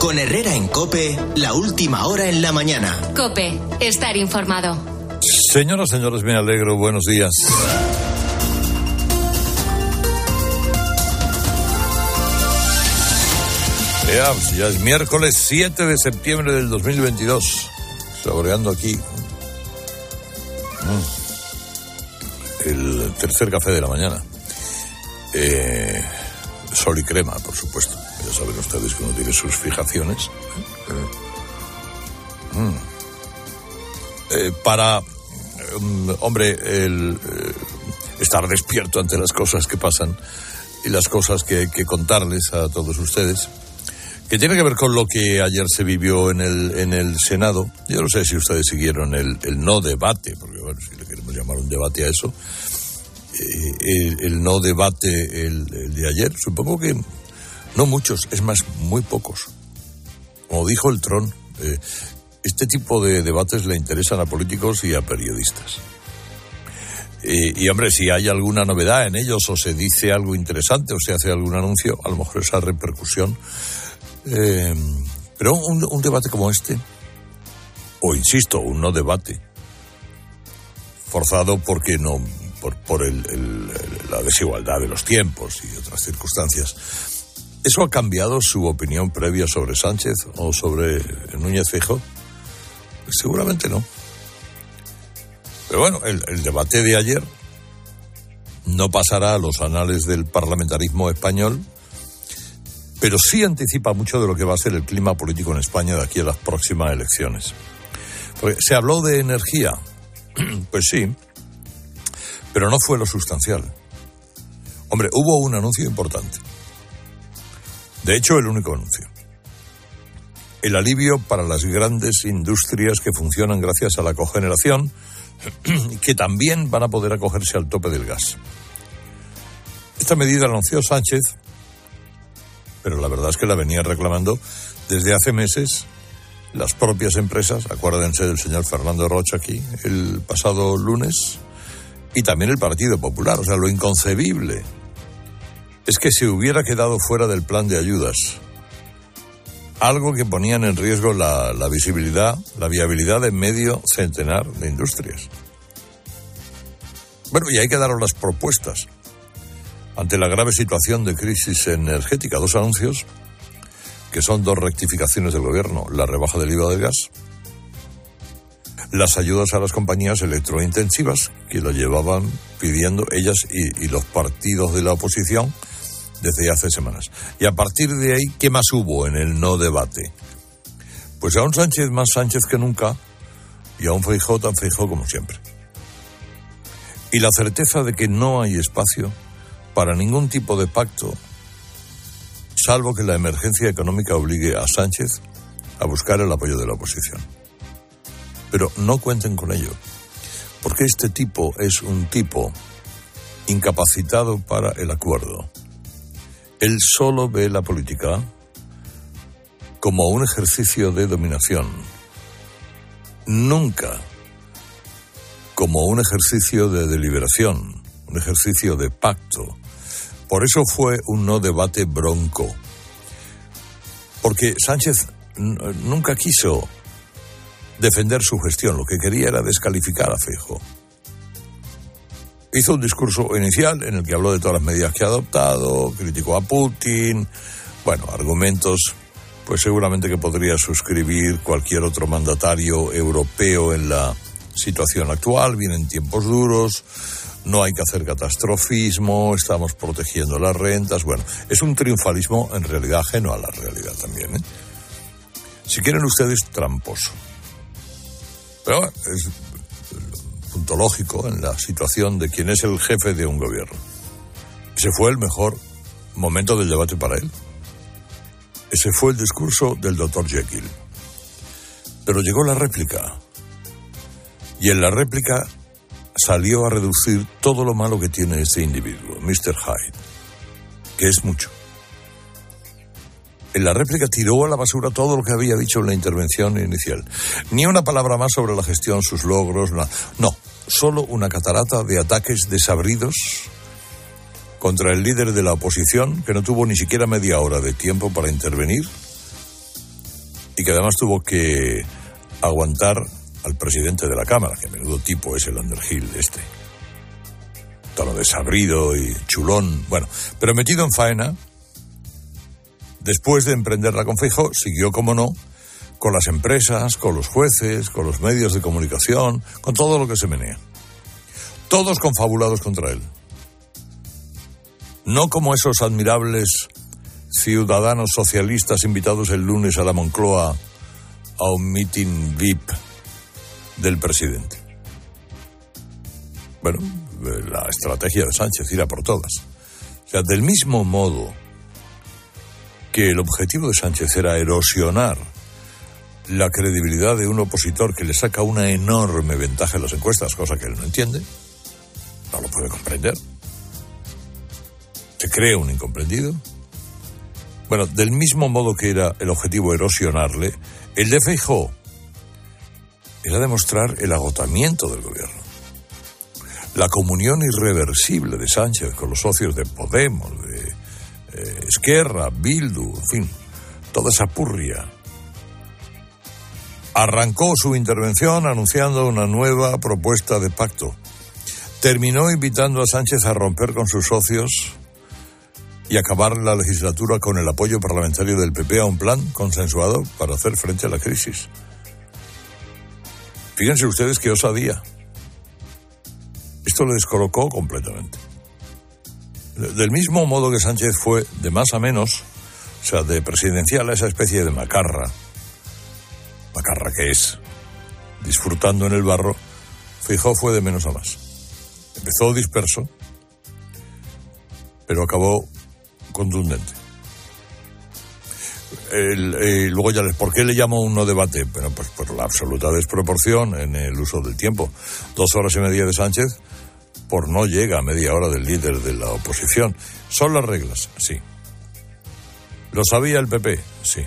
Con Herrera en COPE, la última hora en la mañana. COPE, estar informado. Señoras, señores, me alegro. Buenos días. Ya es miércoles 7 de septiembre del 2022. Saboreando aquí el tercer café de la mañana. Sol y crema, por supuesto. Ya saben ustedes que uno tiene sus fijaciones. Para, estar despierto ante las cosas que pasan y las cosas que hay que contarles a todos ustedes, que tiene que ver con lo que ayer se vivió en el Senado. Yo no sé si ustedes siguieron el no debate, porque bueno, si le queremos llamar un debate a eso, el no debate el de ayer. Supongo que no muchos, es más, muy pocos. Como dijo el Tron, este tipo de debates le interesan a políticos y a periodistas. Y hombre, si hay alguna novedad en ellos, o se dice algo interesante, o se hace algún anuncio, a lo mejor esa repercusión. Pero un debate como este, o insisto, un no debate, forzado porque no, por la desigualdad de los tiempos y otras circunstancias, ¿eso ha cambiado su opinión previa sobre Sánchez o sobre Núñez Feijóo? Pues seguramente no. Pero bueno, el debate de ayer no pasará a los anales del parlamentarismo español, pero sí anticipa mucho de lo que va a ser el clima político en España de aquí a las próximas elecciones. Porque se habló de energía, pues sí, pero no fue lo sustancial. Hombre, hubo un anuncio importante. De hecho, el único anuncio. El alivio para las grandes industrias que funcionan gracias a la cogeneración, que también van a poder acogerse al tope del gas. Esta medida la anunció Sánchez, pero la verdad es que la venían reclamando desde hace meses las propias empresas. Acuérdense del señor Fernando Rocha aquí el pasado lunes, y también el Partido Popular. O sea, lo inconcebible es que se hubiera quedado fuera del plan de ayudas algo que ponían en riesgo la visibilidad, la viabilidad de medio centenar de industrias. Bueno, y hay que dar las propuestas ante la grave situación de crisis energética. Dos anuncios, que son dos rectificaciones del gobierno: la rebaja del IVA del gas, las ayudas a las compañías electrointensivas, que lo llevaban pidiendo ellas y los partidos de la oposición desde hace semanas. Y a partir de ahí, ¿qué más hubo en el no debate? Pues a un Sánchez más Sánchez que nunca, y a un Feijóo tan Feijóo como siempre. Y la certeza de que no hay espacio para ningún tipo de pacto, salvo que la emergencia económica obligue a Sánchez a buscar el apoyo de la oposición. Pero no cuenten con ello, porque este tipo es un tipo incapacitado para el acuerdo. Él solo ve la política como un ejercicio de dominación, nunca como un ejercicio de deliberación, un ejercicio de pacto. Por eso fue un no debate bronco, porque Sánchez nunca quiso defender su gestión, lo que quería era descalificar a Feijóo. Hizo un discurso inicial en el que habló de todas las medidas que ha adoptado, criticó a Putin, bueno, argumentos pues seguramente que podría suscribir cualquier otro mandatario europeo en la situación actual. Vienen tiempos duros, no hay que hacer catastrofismo, estamos protegiendo las rentas. Bueno, es un triunfalismo en realidad ajeno a la realidad también, ¿eh? Si quieren ustedes, tramposo. Pero bueno, es punto lógico en la situación de quien es el jefe de un gobierno. Ese fue el mejor momento del debate para él. Ese fue el discurso del Dr. Jekyll. Pero llegó la réplica. Y en la réplica salió a reducir todo lo malo que tiene este individuo, Mr. Hyde, que es mucho. En la réplica tiró a la basura todo lo que había dicho en la intervención inicial. Ni una palabra más sobre la gestión, sus logros, nada. No, solo una catarata de ataques desabridos contra el líder de la oposición, que no tuvo ni siquiera media hora de tiempo para intervenir, y que además tuvo que aguantar al presidente de la Cámara, que menudo tipo es el Underhill este. Tono desabrido y chulón, bueno, pero metido en faena, después de emprenderla con Feijóo, siguió, como no, con las empresas, con los jueces, con los medios de comunicación, con todo lo que se menea. Todos confabulados contra él. No como esos admirables ciudadanos socialistas invitados el lunes a la Moncloa a un meeting VIP del presidente. Bueno, la estrategia de Sánchez, ir a por todas. O sea, del mismo modo que el objetivo de Sánchez era erosionar la credibilidad de un opositor que le saca una enorme ventaja en las encuestas, cosa que él no entiende, no lo puede comprender, se cree un incomprendido. Bueno, del mismo modo que era el objetivo erosionarle, el de Feijóo era demostrar el agotamiento del gobierno, la comunión irreversible de Sánchez con los socios de Podemos, de Esquerra, Bildu, en fin, toda esa purria. Arrancó su intervención anunciando una nueva propuesta de pacto. Terminó invitando a Sánchez a romper con sus socios y acabar la legislatura con el apoyo parlamentario del PP a un plan consensuado para hacer frente a la crisis. Fíjense ustedes qué osadía. Esto le descolocó completamente. Del mismo modo que Sánchez fue de más a menos, o sea, de presidencial a esa especie de macarra que es, disfrutando en el barro, Feijóo fue de menos a más. Empezó disperso, pero acabó contundente. Luego ya ¿por qué le llamo un no debate? Bueno, pues por la absoluta desproporción en el uso del tiempo. 2 horas y media de Sánchez, por no llega a media hora del líder de la oposición. ¿Son las reglas? Sí. ¿Lo sabía el PP? Sí.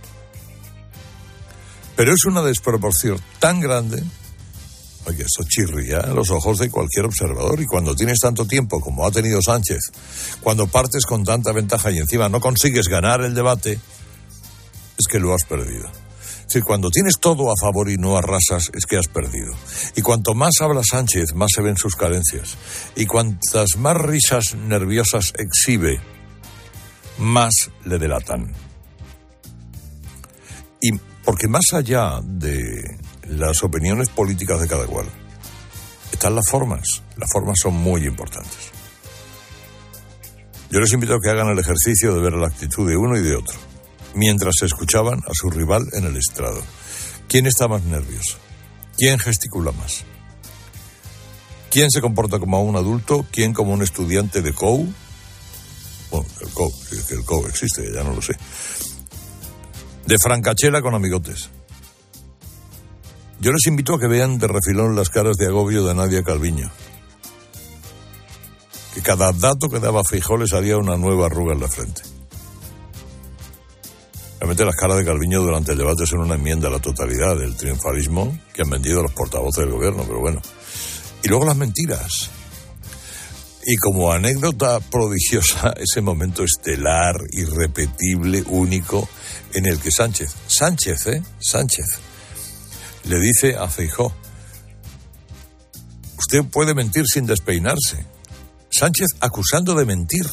Pero es una desproporción tan grande, oye, eso chirría a los ojos de cualquier observador, y cuando tienes tanto tiempo como ha tenido Sánchez, cuando partes con tanta ventaja y encima no consigues ganar el debate, es que lo has perdido. Es decir, cuando tienes todo a favor y no arrasas, es que has perdido. Y cuanto más habla Sánchez, más se ven sus carencias. Y cuantas más risas nerviosas exhibe, más le delatan. Y porque más allá de las opiniones políticas de cada cual, están las formas. Las formas son muy importantes. Yo les invito a que hagan el ejercicio de ver la actitud de uno y de otro, mientras se escuchaban a su rival en el estrado. ¿Quién está más nervioso? ¿Quién gesticula más? ¿Quién se comporta como un adulto? ¿Quién como un estudiante de COU? Bueno, el COU existe, ya no lo sé. De francachela con amigotes. Yo les invito a que vean de refilón las caras de agobio de Nadia Calviño. Que cada dato que daba Feijóo les haría una nueva arruga en la frente. Realmente las caras de Calviño durante el debate son una enmienda a la totalidad del triunfalismo que han vendido los portavoces del gobierno, pero bueno. Y luego las mentiras. Y como anécdota prodigiosa, ese momento estelar, irrepetible, único, en el que Sánchez le dice a Feijóo: usted puede mentir sin despeinarse. Sánchez acusando de mentir.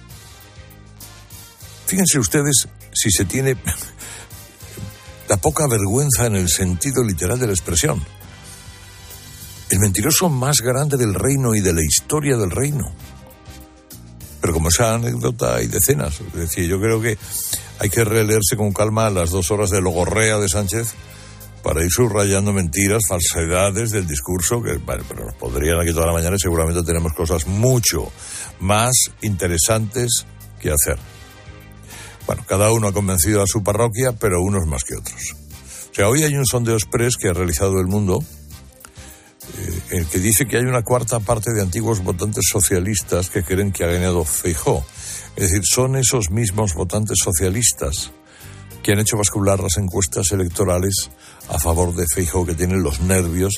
Fíjense ustedes si se tiene la poca vergüenza en el sentido literal de la expresión. El mentiroso más grande del reino y de la historia del reino. Pero como esa anécdota hay decenas. Es decir, yo creo que hay que releerse con calma las 2 horas de logorrea de Sánchez para ir subrayando mentiras, falsedades del discurso, que bueno, pero nos podrían aquí toda la mañana y seguramente tenemos cosas mucho más interesantes que hacer. Bueno, cada uno ha convencido a su parroquia, pero unos más que otros. O sea, hoy hay un sondeo express que ha realizado El Mundo, el que dice que hay una cuarta parte de antiguos votantes socialistas que creen que ha ganado Feijóo. Es decir, son esos mismos votantes socialistas que han hecho bascular las encuestas electorales a favor de Feijóo, que tienen los nervios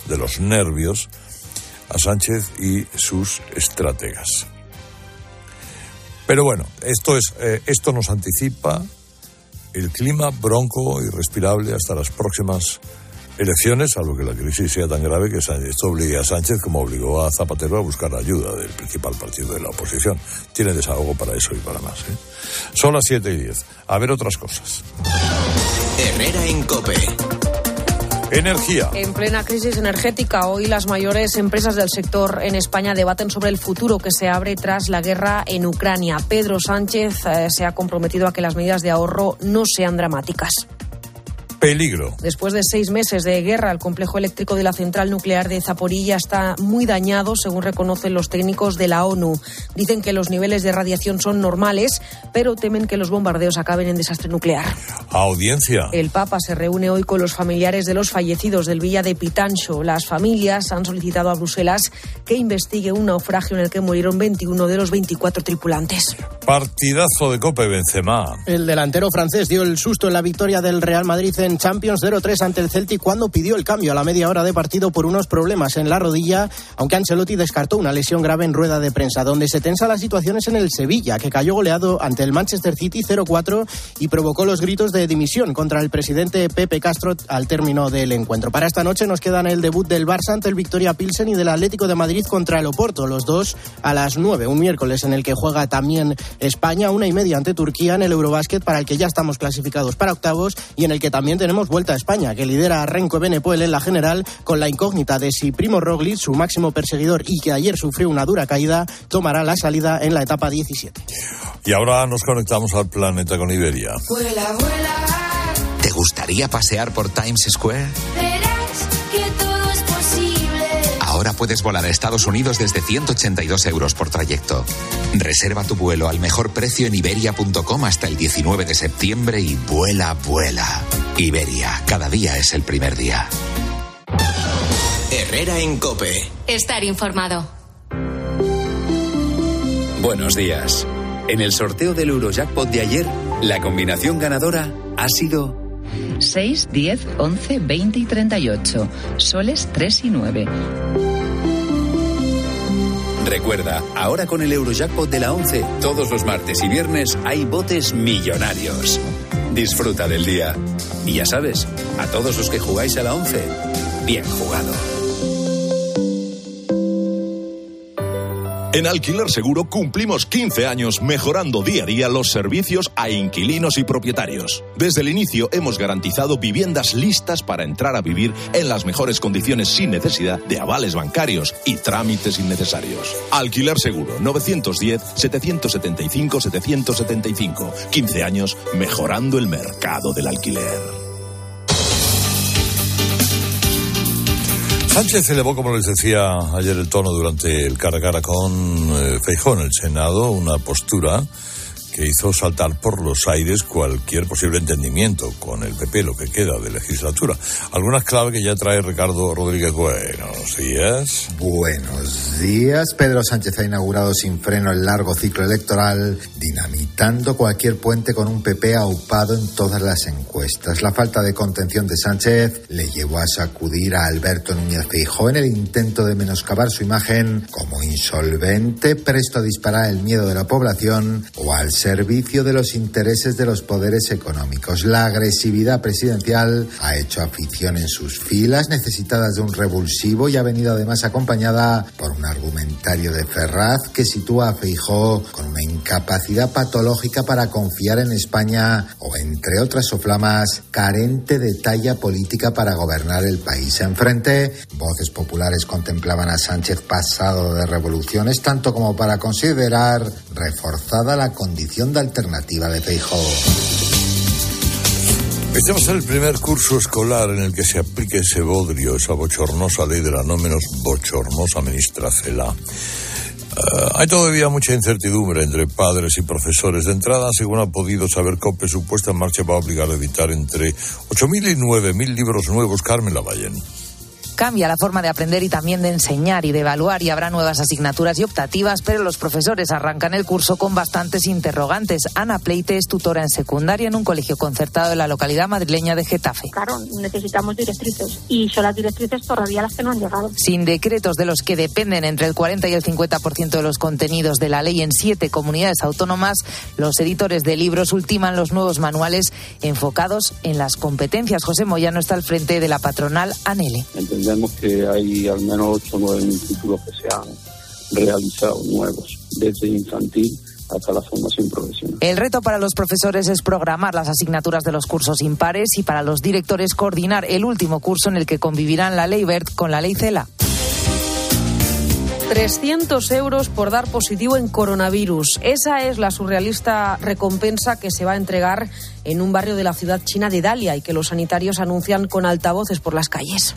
a Sánchez y sus estrategas. Pero bueno, esto nos anticipa el clima bronco y respirable hasta las próximas elecciones, salvo que la crisis sea tan grave que esto obligue a Sánchez, como obligó a Zapatero, a buscar la ayuda del principal partido de la oposición. Tiene desahogo para eso y para más, ¿eh? Son las 7:10. A ver otras cosas. Herrera en COPE. Energía. En plena crisis energética, hoy las mayores empresas del sector en España debaten sobre el futuro que se abre tras la guerra en Ucrania. Pedro Sánchez se ha comprometido a que las medidas de ahorro no sean dramáticas. Peligro. Después de 6 meses de guerra, el complejo eléctrico de la central nuclear de Zaporilla está muy dañado, según reconocen los técnicos de la ONU. Dicen que los niveles de radiación son normales, pero temen que los bombardeos acaben en desastre nuclear. Audiencia. El Papa se reúne hoy con los familiares de los fallecidos del Villa de Pitancho. Las familias han solicitado a Bruselas que investigue un naufragio en el que murieron 21 de los 24 tripulantes. Partidazo de COPE. Benzema. El delantero francés dio el susto en la victoria del Real Madrid en Champions 0-3 ante el Celtic cuando pidió el cambio a la media hora de partido por unos problemas en la rodilla, aunque Ancelotti descartó una lesión grave en rueda de prensa. Donde se tensa la situación es en el Sevilla, que cayó goleado ante el Manchester City 0-4 y provocó los gritos de dimisión contra el presidente Pepe Castro al término del encuentro. Para esta noche nos quedan el debut del Barça ante el Victoria Pilsen y del Atlético de Madrid contra el Oporto, los dos a las 9, un miércoles en el que juega también España, 1:30 ante Turquía en el Eurobásquet, para el que ya estamos clasificados para octavos y en el que también tenemos vuelta a España, que lidera a Renko Benepoel en la general, con la incógnita de si Primo Roglic, su máximo perseguidor y que ayer sufrió una dura caída, tomará la salida en la etapa 17. Y ahora nos conectamos al planeta con Iberia. Vuela, vuela. ¿Te gustaría pasear por Times Square? Verás que todo es posible. Ahora puedes volar a Estados Unidos desde 182 euros por trayecto. Reserva tu vuelo al mejor precio en iberia.com hasta el 19 de septiembre y vuela, vuela. Iberia, cada día es el primer día. Herrera en COPE. Estar informado. Buenos días. En el sorteo del Eurojackpot de ayer, la combinación ganadora ha sido 6, 10, 11, 20 y 38. Soles 3 y 9. Recuerda, ahora con el Eurojackpot de la 11, todos los martes y viernes hay botes millonarios. Disfruta del día. Y ya sabes, a todos los que jugáis a la 11, bien jugado. En Alquiler Seguro cumplimos 15 años mejorando día a día los servicios a inquilinos y propietarios. Desde el inicio hemos garantizado viviendas listas para entrar a vivir en las mejores condiciones sin necesidad de avales bancarios y trámites innecesarios. Alquiler Seguro, 910-775-775. 15 años mejorando el mercado del alquiler. Sánchez elevó, como les decía ayer, el tono durante el cara a cara con Feijóo en el Senado, una postura que hizo saltar por los aires cualquier posible entendimiento con el PP, lo que queda de legislatura. Algunas claves que ya trae Ricardo Rodríguez. Buenos días. Buenos días. Pedro Sánchez ha inaugurado sin freno el largo ciclo electoral, dinamitando cualquier puente con un PP aupado en todas las encuestas. La falta de contención de Sánchez le llevó a sacudir a Alberto Núñez Feijóo en el intento de menoscabar su imagen como insolvente, presto a disparar el miedo de la población o al servicio de los intereses de los poderes económicos. La agresividad presidencial ha hecho afición en sus filas, necesitadas de un revulsivo, y ha venido además acompañada por un argumentario de Ferraz que sitúa a Feijóo con una incapacidad patológica para confiar en España o, entre otras soflamas, carente de talla política para gobernar el país. Enfrente, voces populares contemplaban a Sánchez pasado de revoluciones, tanto como para considerar reforzada la condición de alternativa de Feijóo. Este va a ser el primer curso escolar en el que se aplique ese bodrio, esa bochornosa ley de la no menos bochornosa ministra Celaá. Hay todavía mucha incertidumbre entre padres y profesores. De entrada, según ha podido saber COPE, su puesta en marcha va a obligar a editar entre 8.000 y 9.000 libros nuevos. Carmen Lavallén. Cambia la forma de aprender y también de enseñar y de evaluar, y habrá nuevas asignaturas y optativas, pero los profesores arrancan el curso con bastantes interrogantes. Ana Pleite es tutora en secundaria en un colegio concertado de la localidad madrileña de Getafe. Claro, necesitamos directrices y son las directrices todavía las que no han llegado. Sin decretos de los que dependen entre el 40 y el 50% de los contenidos de la ley en 7 comunidades autónomas, los editores de libros ultiman los nuevos manuales enfocados en las competencias. José Moyano está al frente de la patronal ANELE. Entendemos que hay al menos 8 o 9 mil títulos que se han realizado nuevos, desde infantil hasta la formación profesional. El reto para los profesores es programar las asignaturas de los cursos impares y para los directores coordinar el último curso en el que convivirán la ley Wert con la ley CELA. 300 euros por dar positivo en coronavirus. Esa es la surrealista recompensa que se va a entregar en un barrio de la ciudad china de Dalia y que los sanitarios anuncian con altavoces por las calles.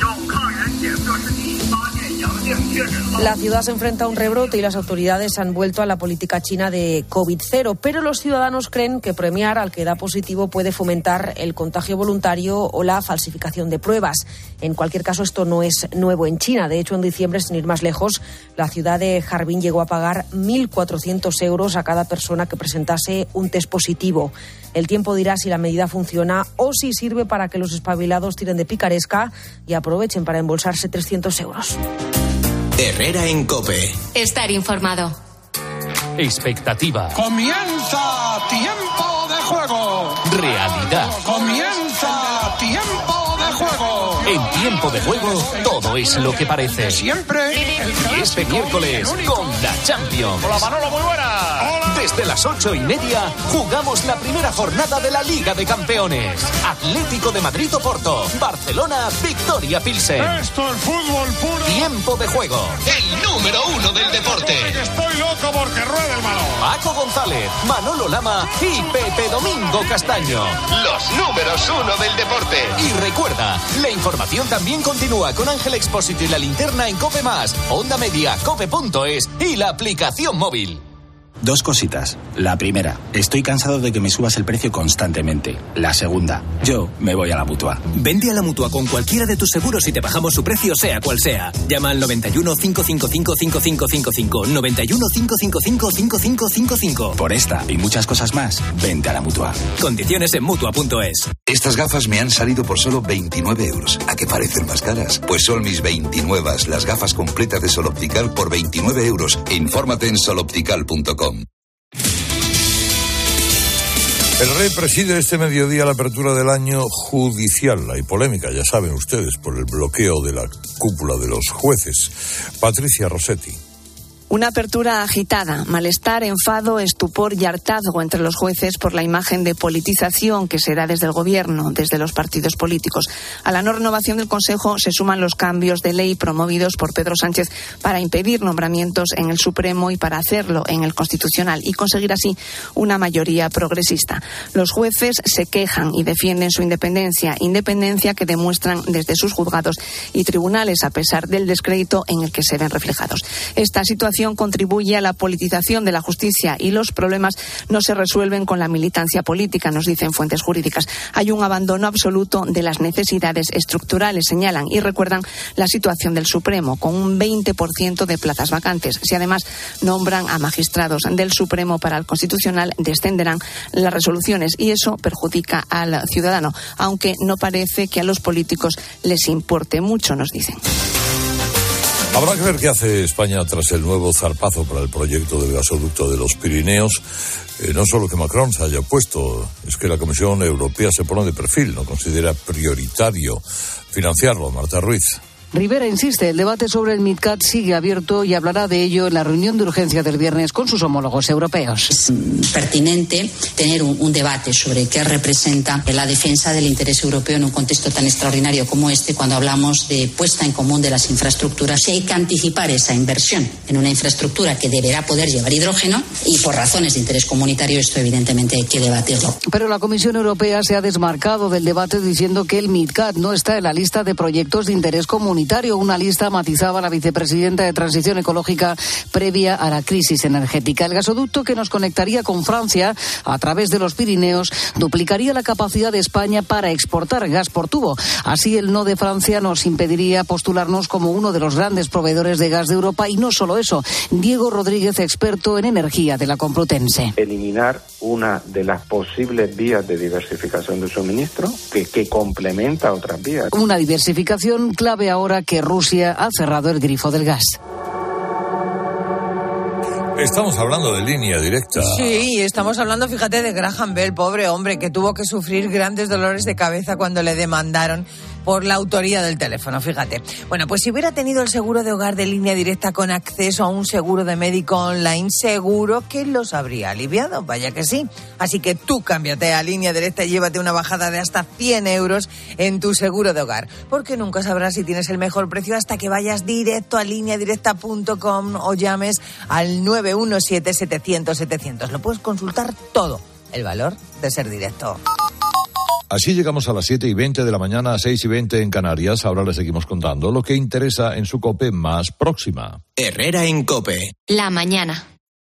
La ciudad se enfrenta a un rebrote y las autoridades han vuelto a la política china de COVID-0, pero los ciudadanos creen que premiar al que da positivo puede fomentar el contagio voluntario o la falsificación de pruebas. En cualquier caso, esto no es nuevo en China. De hecho, en diciembre, sin ir más lejos, la ciudad de Harbin llegó a pagar 1.400 euros a cada persona que presentase un test positivo. El tiempo dirá si la medida funciona o si sirve para que los espabilados tiren de picaresca y aprovechen para embolsarse 300 euros. Herrera en COPE. Estar informado. Expectativa. Comienza tiempo de juego. Realidad. Comienza tiempo de juego. En tiempo de juego, todo es lo que parece. Siempre. Y este miércoles, con la Champions. Hola, Manolo, muy buena. Hola. Desde las 8:30, jugamos la primera jornada de la Liga de Campeones. Atlético de Madrid Oporto. Barcelona, Victoria Pilsen. Esto es fútbol puro. Tiempo de juego. El número 1 del deporte. Estoy loco porque rueda el balón. Paco González, Manolo Lama y Pepe Domingo Castaño. Los números 1 del deporte. Y recuerda, la información también continúa con Ángel Expósito y La Linterna en COPE+, Onda Media, cope.es y la aplicación móvil. Dos cositas. La primera, estoy cansado de que me subas el precio constantemente. La segunda, yo me voy a la Mutua. Vente a la Mutua con cualquiera de tus seguros y te bajamos su precio sea cual sea. Llama al 91 555 5555. 91 555 5555. Por esta y muchas cosas más, vente a la Mutua. Condiciones en Mutua.es. Estas gafas me han salido por solo 29 euros. ¿A qué parecen más caras? Pues son mis 29, las gafas completas de Sol Optical por 29 euros. Infórmate en soloptical.com. El rey preside este mediodía la apertura del año judicial. Hay polémica, ya saben ustedes, por el bloqueo de la cúpula de los jueces. Patricia Rossetti. Una apertura agitada, malestar, enfado, estupor y hartazgo entre los jueces por la imagen de politización que se da desde el gobierno, desde los partidos políticos. A la no renovación del Consejo se suman los cambios de ley promovidos por Pedro Sánchez para impedir nombramientos en el Supremo y para hacerlo en el Constitucional y conseguir así una mayoría progresista. Los jueces se quejan y defienden su independencia que demuestran desde sus juzgados y tribunales a pesar del descrédito en el que se ven reflejados. Esta situación contribuye a la politización de la justicia y los problemas no se resuelven con la militancia política, nos dicen fuentes jurídicas. Hay un abandono absoluto de las necesidades estructurales, señalan, y recuerdan la situación del Supremo, con un 20% de plazas vacantes. Si además nombran a magistrados del Supremo para el Constitucional, descenderán las resoluciones y eso perjudica al ciudadano, aunque no parece que a los políticos les importe mucho, nos dicen. Habrá que ver qué hace España tras el nuevo zarpazo para el proyecto del gasoducto de los Pirineos. No solo que Macron se haya opuesto, es que la Comisión Europea se pone de perfil, no considera prioritario financiarlo. Marta Ruiz. Rivera insiste, el debate sobre el MidCat sigue abierto y hablará de ello en la reunión de urgencia del viernes con sus homólogos europeos. Es pertinente tener un debate sobre qué representa la defensa del interés europeo en un contexto tan extraordinario como este, cuando hablamos de puesta en común de las infraestructuras. Si hay que anticipar esa inversión en una infraestructura que deberá poder llevar hidrógeno y por razones de interés comunitario, esto evidentemente hay que debatirlo. Pero la Comisión Europea se ha desmarcado del debate diciendo que el MidCat no está en la lista de proyectos de interés comunitario comunitario. Una lista matizaba la vicepresidenta de Transición Ecológica previa a la crisis energética. El gasoducto que nos conectaría con Francia a través de los Pirineos duplicaría la capacidad de España para exportar gas por tubo. Así, el no de Francia nos impediría postularnos como uno de los grandes proveedores de gas de Europa. Y no solo eso. Diego Rodríguez, experto en energía de la Complutense. Eliminar una de las posibles vías de diversificación de suministro que complementa otras vías. Una diversificación clave ahora que Rusia ha cerrado el grifo del gas. Estamos hablando de Línea Directa. Sí, estamos hablando, fíjate, de Graham Bell, pobre hombre, que tuvo que sufrir grandes dolores de cabeza cuando le demandaron por la autoría del teléfono, fíjate. Bueno, pues si hubiera tenido el seguro de hogar de Línea Directa con acceso a un seguro de médico online, seguro que los habría aliviado, vaya que sí. Así que tú cámbiate a Línea Directa y llévate una bajada de hasta 100 euros en tu seguro de hogar, porque nunca sabrás si tienes el mejor precio hasta que vayas directo a lineadirecta.com o llames al 917-700-700. Lo puedes consultar todo, el valor de ser directo. Así llegamos a las 7:20 de la mañana, a 6:20 en Canarias. Ahora les seguimos contando lo que interesa en su COPE más próxima. Herrera en COPE. La mañana.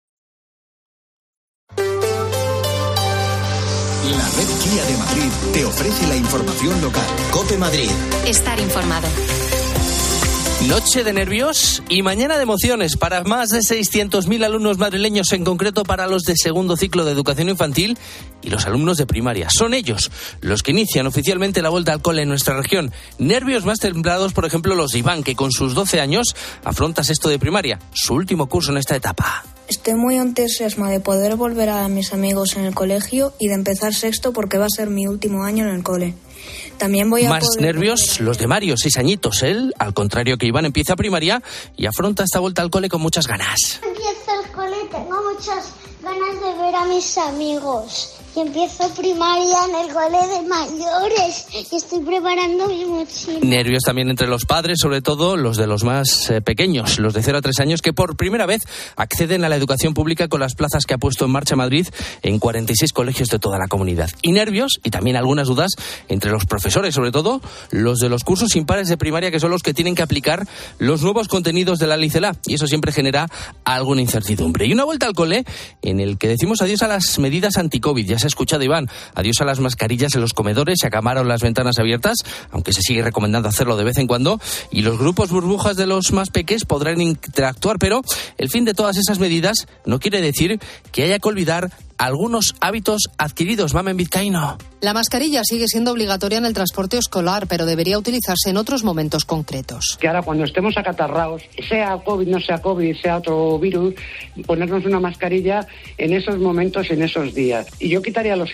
La red Kia de Madrid te ofrece la información local. COPE Madrid. Estar informado. Noche de nervios y mañana de emociones para más de 600.000 alumnos madrileños, en concreto para los de segundo ciclo de educación infantil y los alumnos de primaria. Son ellos los que inician oficialmente la vuelta al cole en nuestra región. Nervios más templados, por ejemplo, los de Iván, que con sus 12 años afronta sexto de primaria, su último curso en esta etapa. Estoy muy entusiasmada de poder volver a mis amigos en el colegio y de empezar sexto porque va a ser mi último año en el cole. También voy a más nervios los de Mario, 6 añitos. Él, al contrario que Iván, empieza primaria y afronta esta vuelta al cole con muchas ganas. Empiezo el cole y tengo muchas ganas de ver a mis amigos. Y empiezo primaria en el cole de mayores y estoy preparando mi mochila. Nervios también entre los padres, sobre todo los de los más pequeños, los de 0 a 3 años, que por primera vez acceden a la educación pública con las plazas que ha puesto en marcha Madrid en 46 colegios de toda la comunidad. Y nervios y también algunas dudas entre los profesores, sobre todo los de los cursos impares de primaria, que son los que tienen que aplicar los nuevos contenidos de la Ley CELA, y eso siempre genera alguna incertidumbre. Y una vuelta al cole en el que decimos adiós a las medidas anti-COVID. Ya se ha escuchado, Iván, adiós a las mascarillas en los comedores, se acabaron las ventanas abiertas, aunque se sigue recomendando hacerlo de vez en cuando, y los grupos burbujas de los más peques podrán interactuar, pero el fin de todas esas medidas no quiere decir que haya que olvidar algunos hábitos adquiridos. Mamen Vizcaíno. La mascarilla sigue siendo obligatoria en el transporte escolar, pero debería utilizarse en otros momentos concretos. Que ahora cuando estemos acatarrados, sea COVID, no sea COVID, sea otro virus, ponernos una mascarilla en esos momentos, en esos días. Y yo quitaríamos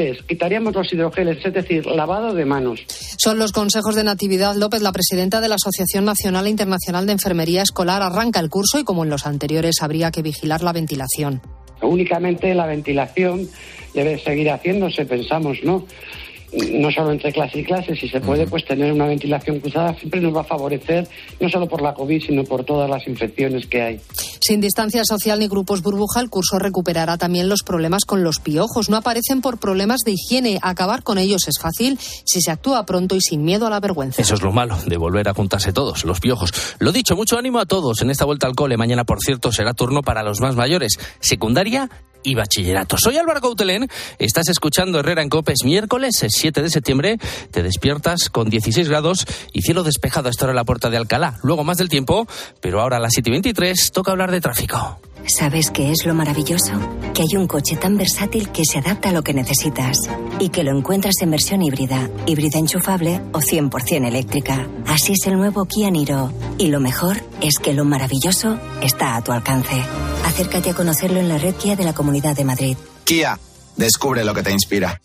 los hidrogeles, es decir, lavado de manos. Son los consejos de Natividad López, la presidenta de la Asociación Nacional e Internacional de Enfermería Escolar. Arranca el curso y, como en los anteriores, habría que vigilar la ventilación. Únicamente la ventilación debe seguir haciéndose, pensamos, ¿no? No solo entre clase y clase, si se puede, pues tener una ventilación cruzada siempre nos va a favorecer, no solo por la COVID, sino por todas las infecciones que hay. Sin distancia social ni grupos burbuja, el curso recuperará también los problemas con los piojos. No aparecen por problemas de higiene. Acabar con ellos es fácil si se actúa pronto y sin miedo a la vergüenza. Eso es lo malo, de volver a juntarse todos, los piojos. Lo dicho, mucho ánimo a todos en esta vuelta al cole. Mañana, por cierto, será turno para los más mayores, secundaria y bachillerato. Soy Álvaro Coutelén, estás escuchando Herrera en COPE. Es miércoles, es 7 de septiembre, te despiertas con 16 grados y cielo despejado a esta hora en la Puerta de Alcalá. Luego más del tiempo, pero ahora a las 7:23 toca hablar de tráfico. ¿Sabes qué es lo maravilloso? Que hay un coche tan versátil que se adapta a lo que necesitas y que lo encuentras en versión híbrida enchufable o 100% eléctrica. Así es el nuevo Kia Niro. Y lo mejor es que lo maravilloso está a tu alcance. Acércate a conocerlo en la red Kia de la Comunidad de Madrid. Kia, descubre lo que te inspira.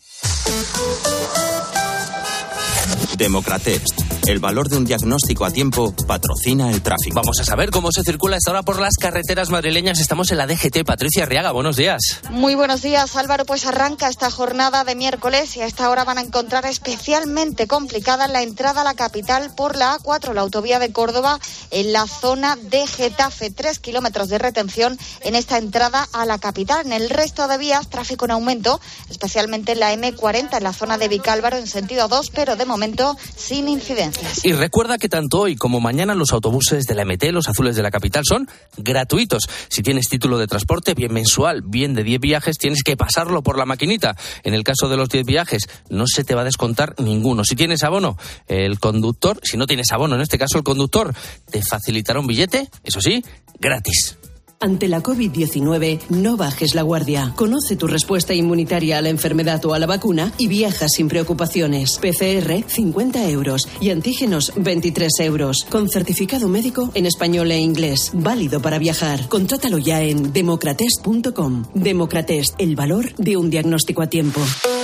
Democratest, el valor de un diagnóstico a tiempo, patrocina el tráfico. Vamos a saber cómo se circula esta hora por las carreteras madrileñas. Estamos en la DGT. Patricia Arriaga, buenos días. Muy buenos días, Álvaro. Pues arranca esta jornada de miércoles y a esta hora van a encontrar especialmente complicada la entrada a la capital por la A4, la autovía de Córdoba, en la zona de Getafe. 3 kilómetros de retención en esta entrada a la capital. En el resto de vías, tráfico en aumento, especialmente en la M40, en la zona de Vicálvaro, en sentido 2, pero de momento sin incidencia. Gracias. Y recuerda que tanto hoy como mañana los autobuses de la MT, los azules de la capital, son gratuitos. Si tienes título de transporte, bien mensual, bien de 10 viajes, tienes que pasarlo por la maquinita. En el caso de los 10 viajes, no se te va a descontar ninguno. Si tienes abono, si no tienes abono, en este caso el conductor, te facilitará un billete, eso sí, gratis. Ante la COVID-19, no bajes la guardia. Conoce tu respuesta inmunitaria a la enfermedad o a la vacuna y viaja sin preocupaciones. PCR, 50 euros. Y antígenos, 23 euros. Con certificado médico en español e inglés. Válido para viajar. Contrátalo ya en democratest.com. Democratest, el valor de un diagnóstico a tiempo.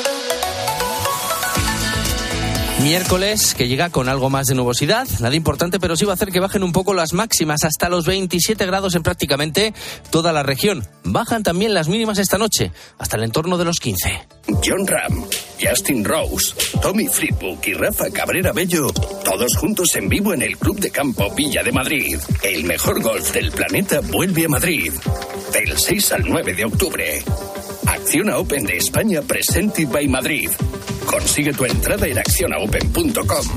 Miércoles, que llega con algo más de nubosidad, nada importante, pero sí va a hacer que bajen un poco las máximas hasta los 27 grados en prácticamente toda la región. Bajan también las mínimas esta noche, hasta el entorno de los 15. John Ram, Justin Rose, Tommy Fleetwood y Rafa Cabrera Bello, todos juntos en vivo en el Club de Campo Villa de Madrid. El mejor golf del planeta vuelve a Madrid, del 6 al 9 de octubre. Acciona Open de España Presented by Madrid. Consigue tu entrada en accionaopen.com.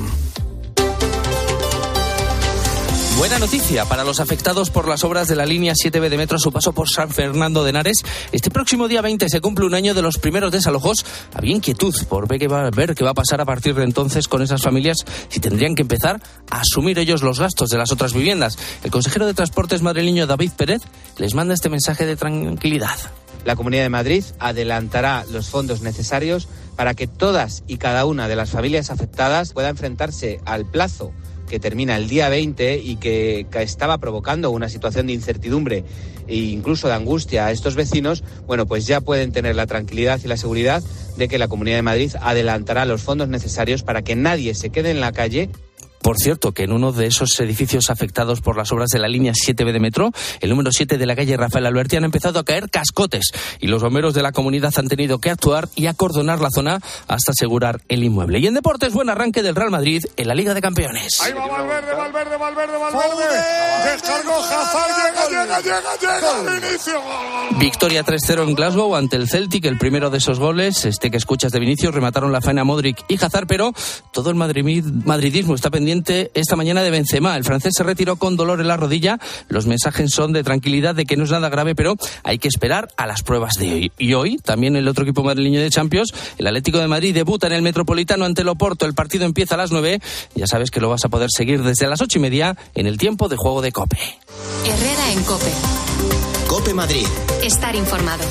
Buena noticia para los afectados por las obras de la línea 7B de metro a su paso por San Fernando de Henares. Este próximo día 20 se cumple un año de los primeros desalojos. Había inquietud por ver qué va a pasar a partir de entonces con esas familias, si tendrían que empezar a asumir ellos los gastos de las otras viviendas. El consejero de Transportes madrileño David Pérez les manda este mensaje de tranquilidad. La Comunidad de Madrid adelantará los fondos necesarios para que todas y cada una de las familias afectadas pueda enfrentarse al plazo que termina el día 20 y que estaba provocando una situación de incertidumbre e incluso de angustia a estos vecinos. Bueno, pues ya pueden tener la tranquilidad y la seguridad de que la Comunidad de Madrid adelantará los fondos necesarios para que nadie se quede en la calle. Por cierto, que en uno de esos edificios afectados por las obras de la línea 7B de metro, el número 7 de la calle Rafael Alberti, han empezado a caer cascotes y los bomberos de la comunidad han tenido que actuar y acordonar la zona hasta asegurar el inmueble. Y en deportes, buen arranque del Real Madrid en la Liga de Campeones. Ahí va Valverde. Descargó Hazard, llega al inicio. Victoria 3-0 en Glasgow ante el Celtic, el primero de esos goles, que escuchas de Vinicius, remataron la faena Modric y Hazard, pero todo el madridismo está pendiente esta mañana de Benzema. El francés se retiró con dolor en la rodilla. Los mensajes son de tranquilidad, de que no es nada grave, pero hay que esperar a las pruebas de hoy. Y hoy, también el otro equipo madrileño de Champions, el Atlético de Madrid, debuta en el Metropolitano ante el Oporto. El partido empieza a las 9. Ya sabes que lo vas a poder seguir desde las 8:30 en el tiempo de juego de COPE. Herrera en COPE. COPE Madrid. Estar informado.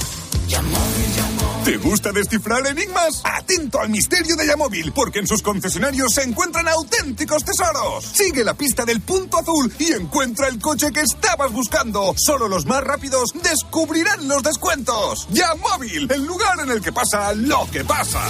¿Te gusta descifrar enigmas? Atento al misterio de Yamóvil, porque en sus concesionarios se encuentran auténticos tesoros. Sigue la pista del punto azul y encuentra el coche que estabas buscando. Solo los más rápidos descubrirán los descuentos. Yamóvil, el lugar en el que pasa lo que pasa.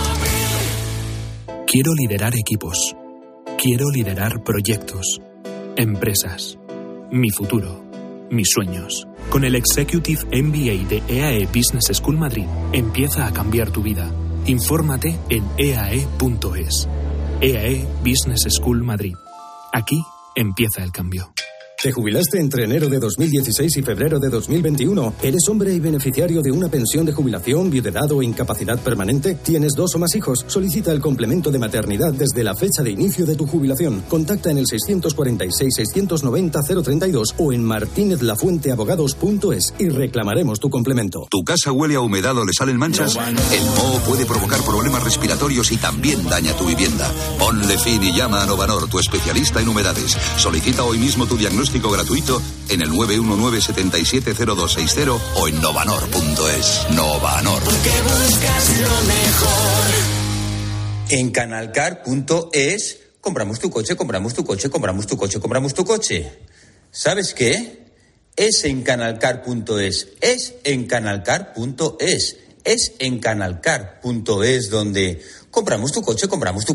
Quiero liderar equipos. Quiero liderar proyectos, empresas, mi futuro, mis sueños. Con el Executive MBA de EAE Business School Madrid, empieza a cambiar tu vida. Infórmate en eae.es. EAE Business School Madrid. Aquí empieza el cambio. ¿Te jubilaste entre enero de 2016 y febrero de 2021? ¿Eres hombre y beneficiario de una pensión de jubilación, viudedad o incapacidad permanente? ¿Tienes 2 o más hijos? Solicita el complemento de maternidad desde la fecha de inicio de tu jubilación. Contacta en el 646-690-032 o en martinezlafuenteabogados.es y reclamaremos tu complemento. ¿Tu casa huele a humedad o le salen manchas? El moho puede provocar problemas respiratorios y también daña tu vivienda. Ponle fin y llama a Novanor, tu especialista en humedades. Solicita hoy mismo tu diagnóstico gratuito en el 919-770260 o en novanor.es. Novanor. Porque buscas lo mejor. En canalcar.es compramos tu coche. ¿Sabes qué? Es en canalcar.es. Es en canalcar.es. Es en canalcar.es donde compramos tu coche.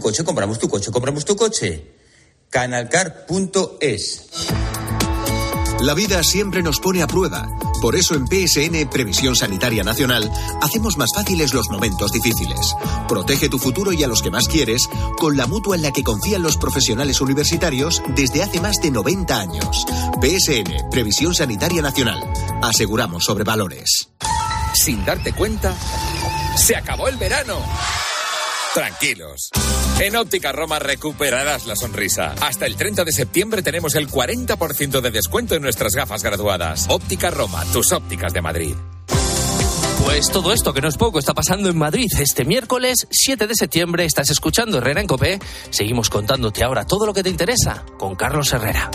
Canalcar.es. La vida siempre nos pone a prueba. Por eso en PSN, Previsión Sanitaria Nacional, hacemos más fáciles los momentos difíciles. Protege tu futuro y a los que más quieres con la mutua en la que confían los profesionales universitarios desde hace más de 90 años. PSN, Previsión Sanitaria Nacional. Aseguramos sobre valores. Sin darte cuenta, se acabó el verano. Tranquilos. En Óptica Roma recuperarás la sonrisa. Hasta el 30 de septiembre tenemos el 40% de descuento en nuestras gafas graduadas. Óptica Roma, tus ópticas de Madrid. Pues todo esto, que no es poco, está pasando en Madrid. Este miércoles 7 de septiembre estás escuchando Herrera en COPE. Seguimos contándote ahora todo lo que te interesa con Carlos Herrera.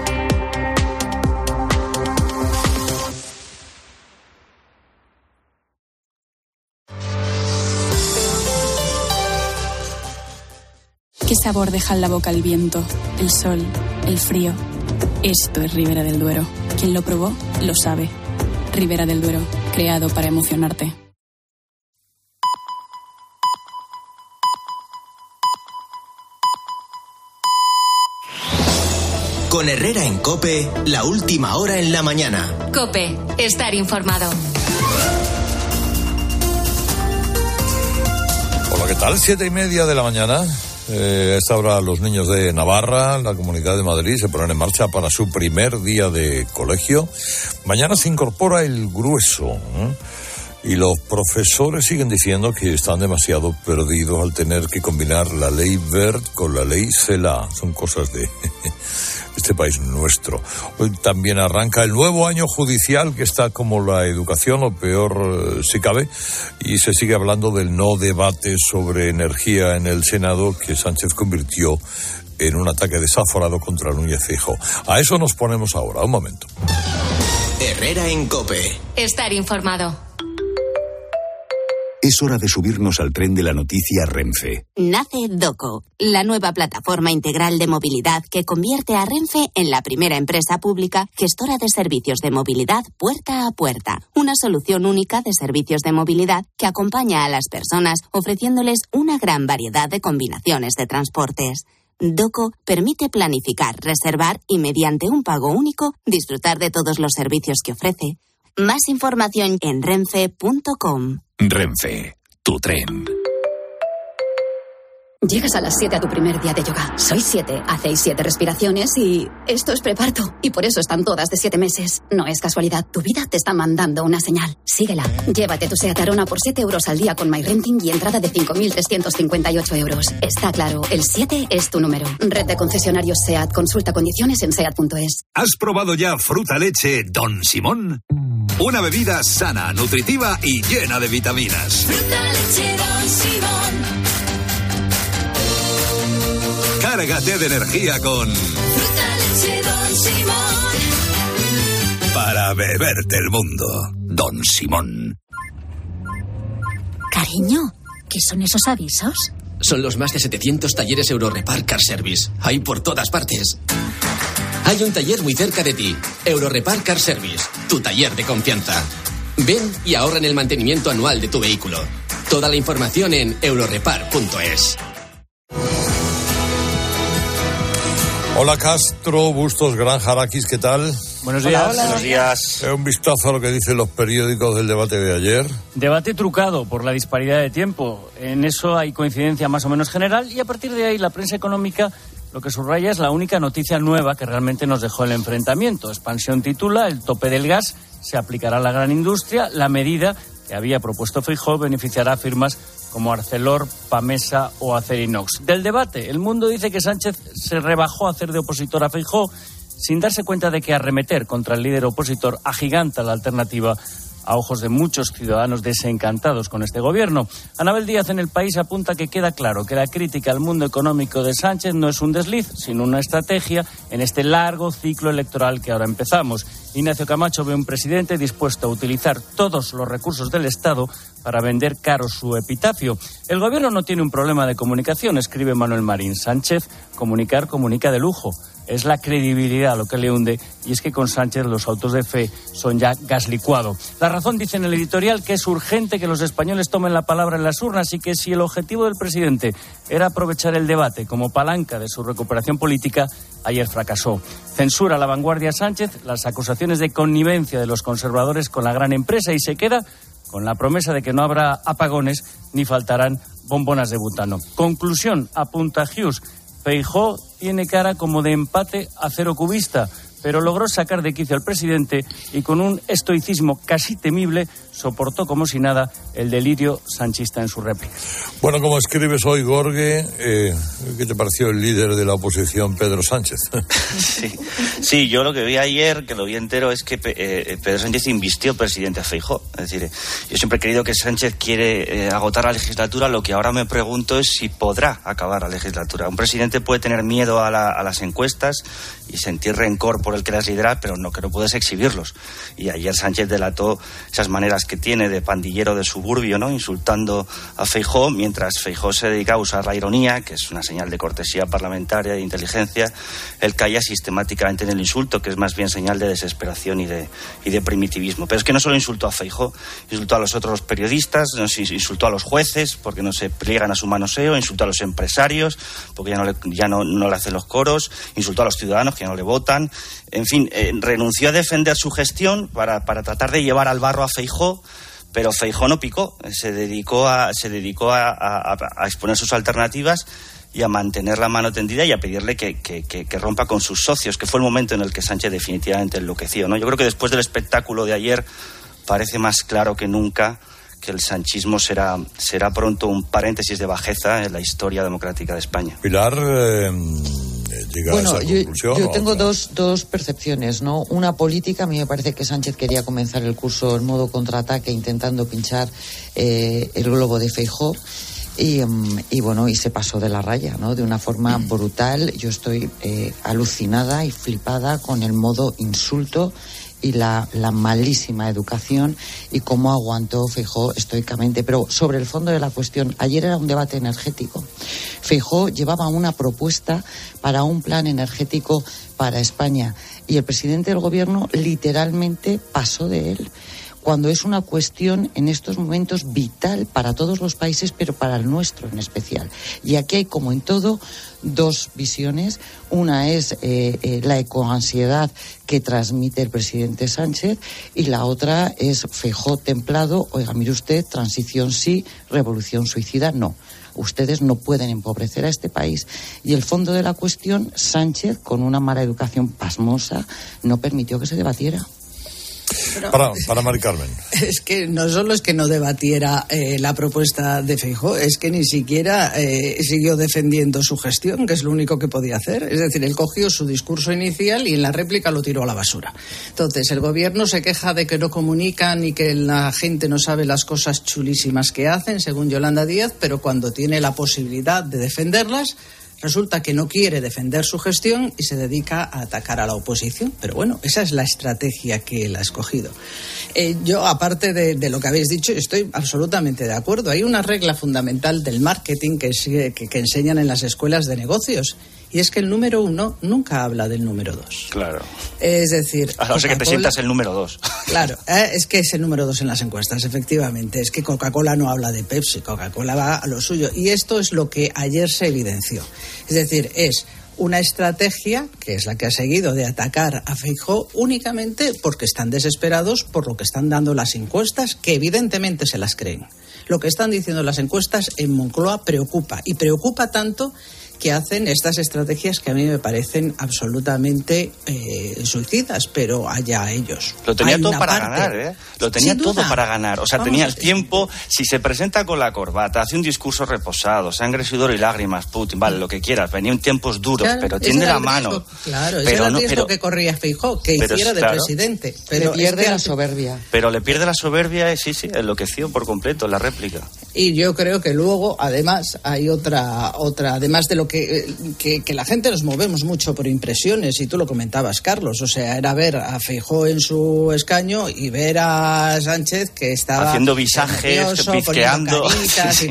¿Qué sabor deja en la boca el viento, el sol, el frío? Esto es Ribera del Duero. Quien lo probó, lo sabe. Ribera del Duero, creado para emocionarte. Con Herrera en COPE, la última hora en la mañana. COPE, estar informado. Hola, ¿qué tal? 7:30 de la mañana. A esta hora los niños de Navarra, la Comunidad de Madrid, se ponen en marcha para su primer día de colegio. Mañana se incorpora el grueso, y los profesores siguen diciendo que están demasiado perdidos al tener que combinar la ley Wert con la ley Celaá. Son cosas de este país nuestro. Hoy también arranca el nuevo año judicial, que está como la educación, o peor si cabe, y se sigue hablando del no debate sobre energía en el Senado, que Sánchez convirtió en un ataque desaforado contra Núñez Feijóo. A eso nos ponemos ahora. Un momento. Herrera en COPE. Estar informado. Es hora de subirnos al tren de la noticia Renfe. Nace DOCO, la nueva plataforma integral de movilidad que convierte a Renfe en la primera empresa pública gestora de servicios de movilidad puerta a puerta. Una solución única de servicios de movilidad que acompaña a las personas ofreciéndoles una gran variedad de combinaciones de transportes. DOCO permite planificar, reservar y mediante un pago único disfrutar de todos los servicios que ofrece. Más información en renfe.com. Renfe, tu tren. Llegas a las 7 a tu primer día de yoga. Sois 7, hacéis 7 respiraciones y esto es preparto. Y por eso están todas de 7 meses. No es casualidad, tu vida te está mandando una señal. Síguela. Llévate tu SEAT Arona por 7 euros al día con MyRenting y entrada de 5.358 euros. Está claro, el 7 es tu número. Red de concesionarios SEAT. Consulta condiciones en SEAT.es. ¿Has probado ya Fruta Leche Don Simón? Una bebida sana, nutritiva y llena de vitaminas. Fruta Leche Don Simón. Cárgate de energía con Fruta Leche Don Simón. Para beberte el mundo, Don Simón. Cariño, ¿qué son esos avisos? Son los más de 700 talleres Eurorepar Car Service. Hay por todas partes. Hay un taller muy cerca de ti. Eurorepar Car Service, tu taller de confianza. Ven y ahorra en el mantenimiento anual de tu vehículo. Toda la información en eurorepar.es. Hola Castro, Bustos, Granja, Arakis, ¿qué tal? Buenos días. Hola. Buenos días. Un vistazo a lo que dicen los periódicos del debate de ayer. Debate trucado por la disparidad de tiempo. En eso hay coincidencia más o menos general y a partir de ahí la prensa económica lo que subraya es la única noticia nueva que realmente nos dejó el enfrentamiento. Expansión titula: el tope del gas se aplicará a la gran industria. La medida que había propuesto Feijóo beneficiará a firmas como Arcelor, Pamesa o Acerinox. Del debate, El Mundo dice que Sánchez se rebajó a hacer de opositor a Feijóo sin darse cuenta de que arremeter contra el líder opositor agiganta la alternativa a ojos de muchos ciudadanos desencantados con este gobierno. Anabel Díaz en El País apunta que queda claro que la crítica al mundo económico de Sánchez no es un desliz, sino una estrategia en este largo ciclo electoral que ahora empezamos. Ignacio Camacho ve un presidente dispuesto a utilizar todos los recursos del Estado para vender caro su epitafio. El gobierno no tiene un problema de comunicación, escribe Manuel Marín. Sánchez comunica de lujo. Es la credibilidad lo que le hunde, y es que con Sánchez los autos de fe son ya gas licuado. La Razón dice en el editorial que es urgente que los españoles tomen la palabra en las urnas y que si el objetivo del presidente era aprovechar el debate como palanca de su recuperación política, ayer fracasó. Censura a La Vanguardia Sánchez las acusaciones de connivencia de los conservadores con la gran empresa y se queda con la promesa de que no habrá apagones ni faltarán bombonas de butano. Conclusión, apunta Hughes: Feijóo tiene cara como de empate a cero cubista, pero logró sacar de quicio al presidente y con un estoicismo casi temible soportó como si nada el delirio sanchista en su réplica. Bueno, como escribes hoy, Gorge, ¿qué te pareció el líder de la oposición, Pedro Sánchez? Sí, yo lo que vi ayer, que lo vi entero, es que Pedro Sánchez invistió al presidente Feijóo. Es decir, yo siempre he creído que Sánchez quiere agotar la legislatura. Lo que ahora me pregunto es si podrá acabar la legislatura. Un presidente puede tener miedo a las encuestas y sentir rencor por el que las lidera, pero que no puedes exhibirlos. Y ayer Sánchez delató esas maneras que tiene de pandillero de suburbio, ¿no?, insultando a Feijóo, mientras Feijóo se dedica a usar la ironía, que es una señal de cortesía parlamentaria, de inteligencia. Él calla sistemáticamente en el insulto, que es más bien señal de desesperación y de primitivismo. Pero es que no solo insultó a Feijóo, insultó a los otros periodistas, insultó a los jueces porque no se pliegan a su manoseo, insultó a los empresarios porque ya no le hacen los coros, insultó a los ciudadanos que no le votan. En fin, renunció a defender su gestión para tratar de llevar al barro a Feijóo, pero Feijóo no picó, se dedicó a exponer sus alternativas y a mantener la mano tendida y a pedirle que rompa con sus socios, que fue el momento en el que Sánchez definitivamente enloqueció, ¿no? Yo creo que después del espectáculo de ayer parece más claro que nunca que el sanchismo será pronto un paréntesis de bajeza en la historia democrática de España. Pilar, llega a esa conclusión. Yo tengo dos percepciones, ¿no? Una política, a mí me parece que Sánchez quería comenzar el curso en modo contraataque intentando pinchar el globo de Feijóo. Y bueno, y se pasó de la raya, ¿no? De una forma brutal. Yo estoy alucinada y flipada con el modo insulto y la malísima educación y cómo aguantó Feijóo estoicamente. Pero sobre el fondo de la cuestión, ayer era un debate energético. Feijóo llevaba una propuesta para un plan energético para España y el presidente del gobierno literalmente pasó de él, cuando es una cuestión en estos momentos vital para todos los países, pero para el nuestro en especial. Y aquí hay, como en todo, dos visiones. Una es la ecoansiedad que transmite el presidente Sánchez y la otra es Feijóo templado. Oiga, mire usted, transición sí, revolución suicida no. Ustedes no pueden empobrecer a este país. Y el fondo de la cuestión, Sánchez, con una mala educación pasmosa, no permitió que se debatiera. Para Mari Carmen. Es que no solo es que no debatiera la propuesta de Feijóo, es que ni siquiera siguió defendiendo su gestión, que es lo único que podía hacer. Es decir, él cogió su discurso inicial y en la réplica lo tiró a la basura. Entonces, el gobierno se queja de que no comunican y que la gente no sabe las cosas chulísimas que hacen, según Yolanda Díaz, pero cuando tiene la posibilidad de defenderlas, resulta que no quiere defender su gestión y se dedica a atacar a la oposición. Pero bueno, esa es la estrategia que él ha escogido. Yo, aparte de lo que habéis dicho, estoy absolutamente de acuerdo. Hay una regla fundamental del marketing que enseñan en las escuelas de negocios. Y es que el número 1 nunca habla del número 2. Claro. Es decir, a no ser que te sientas el número 2. Claro, es que es el número 2 en las encuestas, efectivamente. Es que Coca-Cola no habla de Pepsi, Coca-Cola va a lo suyo. Y esto es lo que ayer se evidenció. Es decir, es una estrategia, que es la que ha seguido, de atacar a Feijóo únicamente porque están desesperados por lo que están dando las encuestas, que evidentemente se las creen. Lo que están diciendo las encuestas en Moncloa preocupa, y preocupa tanto que hacen estas estrategias que a mí me parecen absolutamente suicidas, pero allá ellos. Lo tenía todo para ganar, ¿eh? Lo tenía todo para ganar. O sea, tenía el tiempo. Si se presenta con la corbata, hace un discurso reposado, sangre, sudor y lágrimas, Putin, vale, lo que quieras. Venían tiempos duros, claro, pero tiende la mano. Claro, ese era el riesgo que corría Feijóo, que hiciera de presidente. Pero le pierde la soberbia. Pero le pierde la soberbia, sí, enloqueció por completo la réplica. Y yo creo que luego, además, hay otra, además de lo que la gente nos movemos mucho por impresiones, y tú lo comentabas, Carlos, o sea, era ver a Feijóo en su escaño y ver a Sánchez que estaba haciendo visajes, pizqueando. Sí.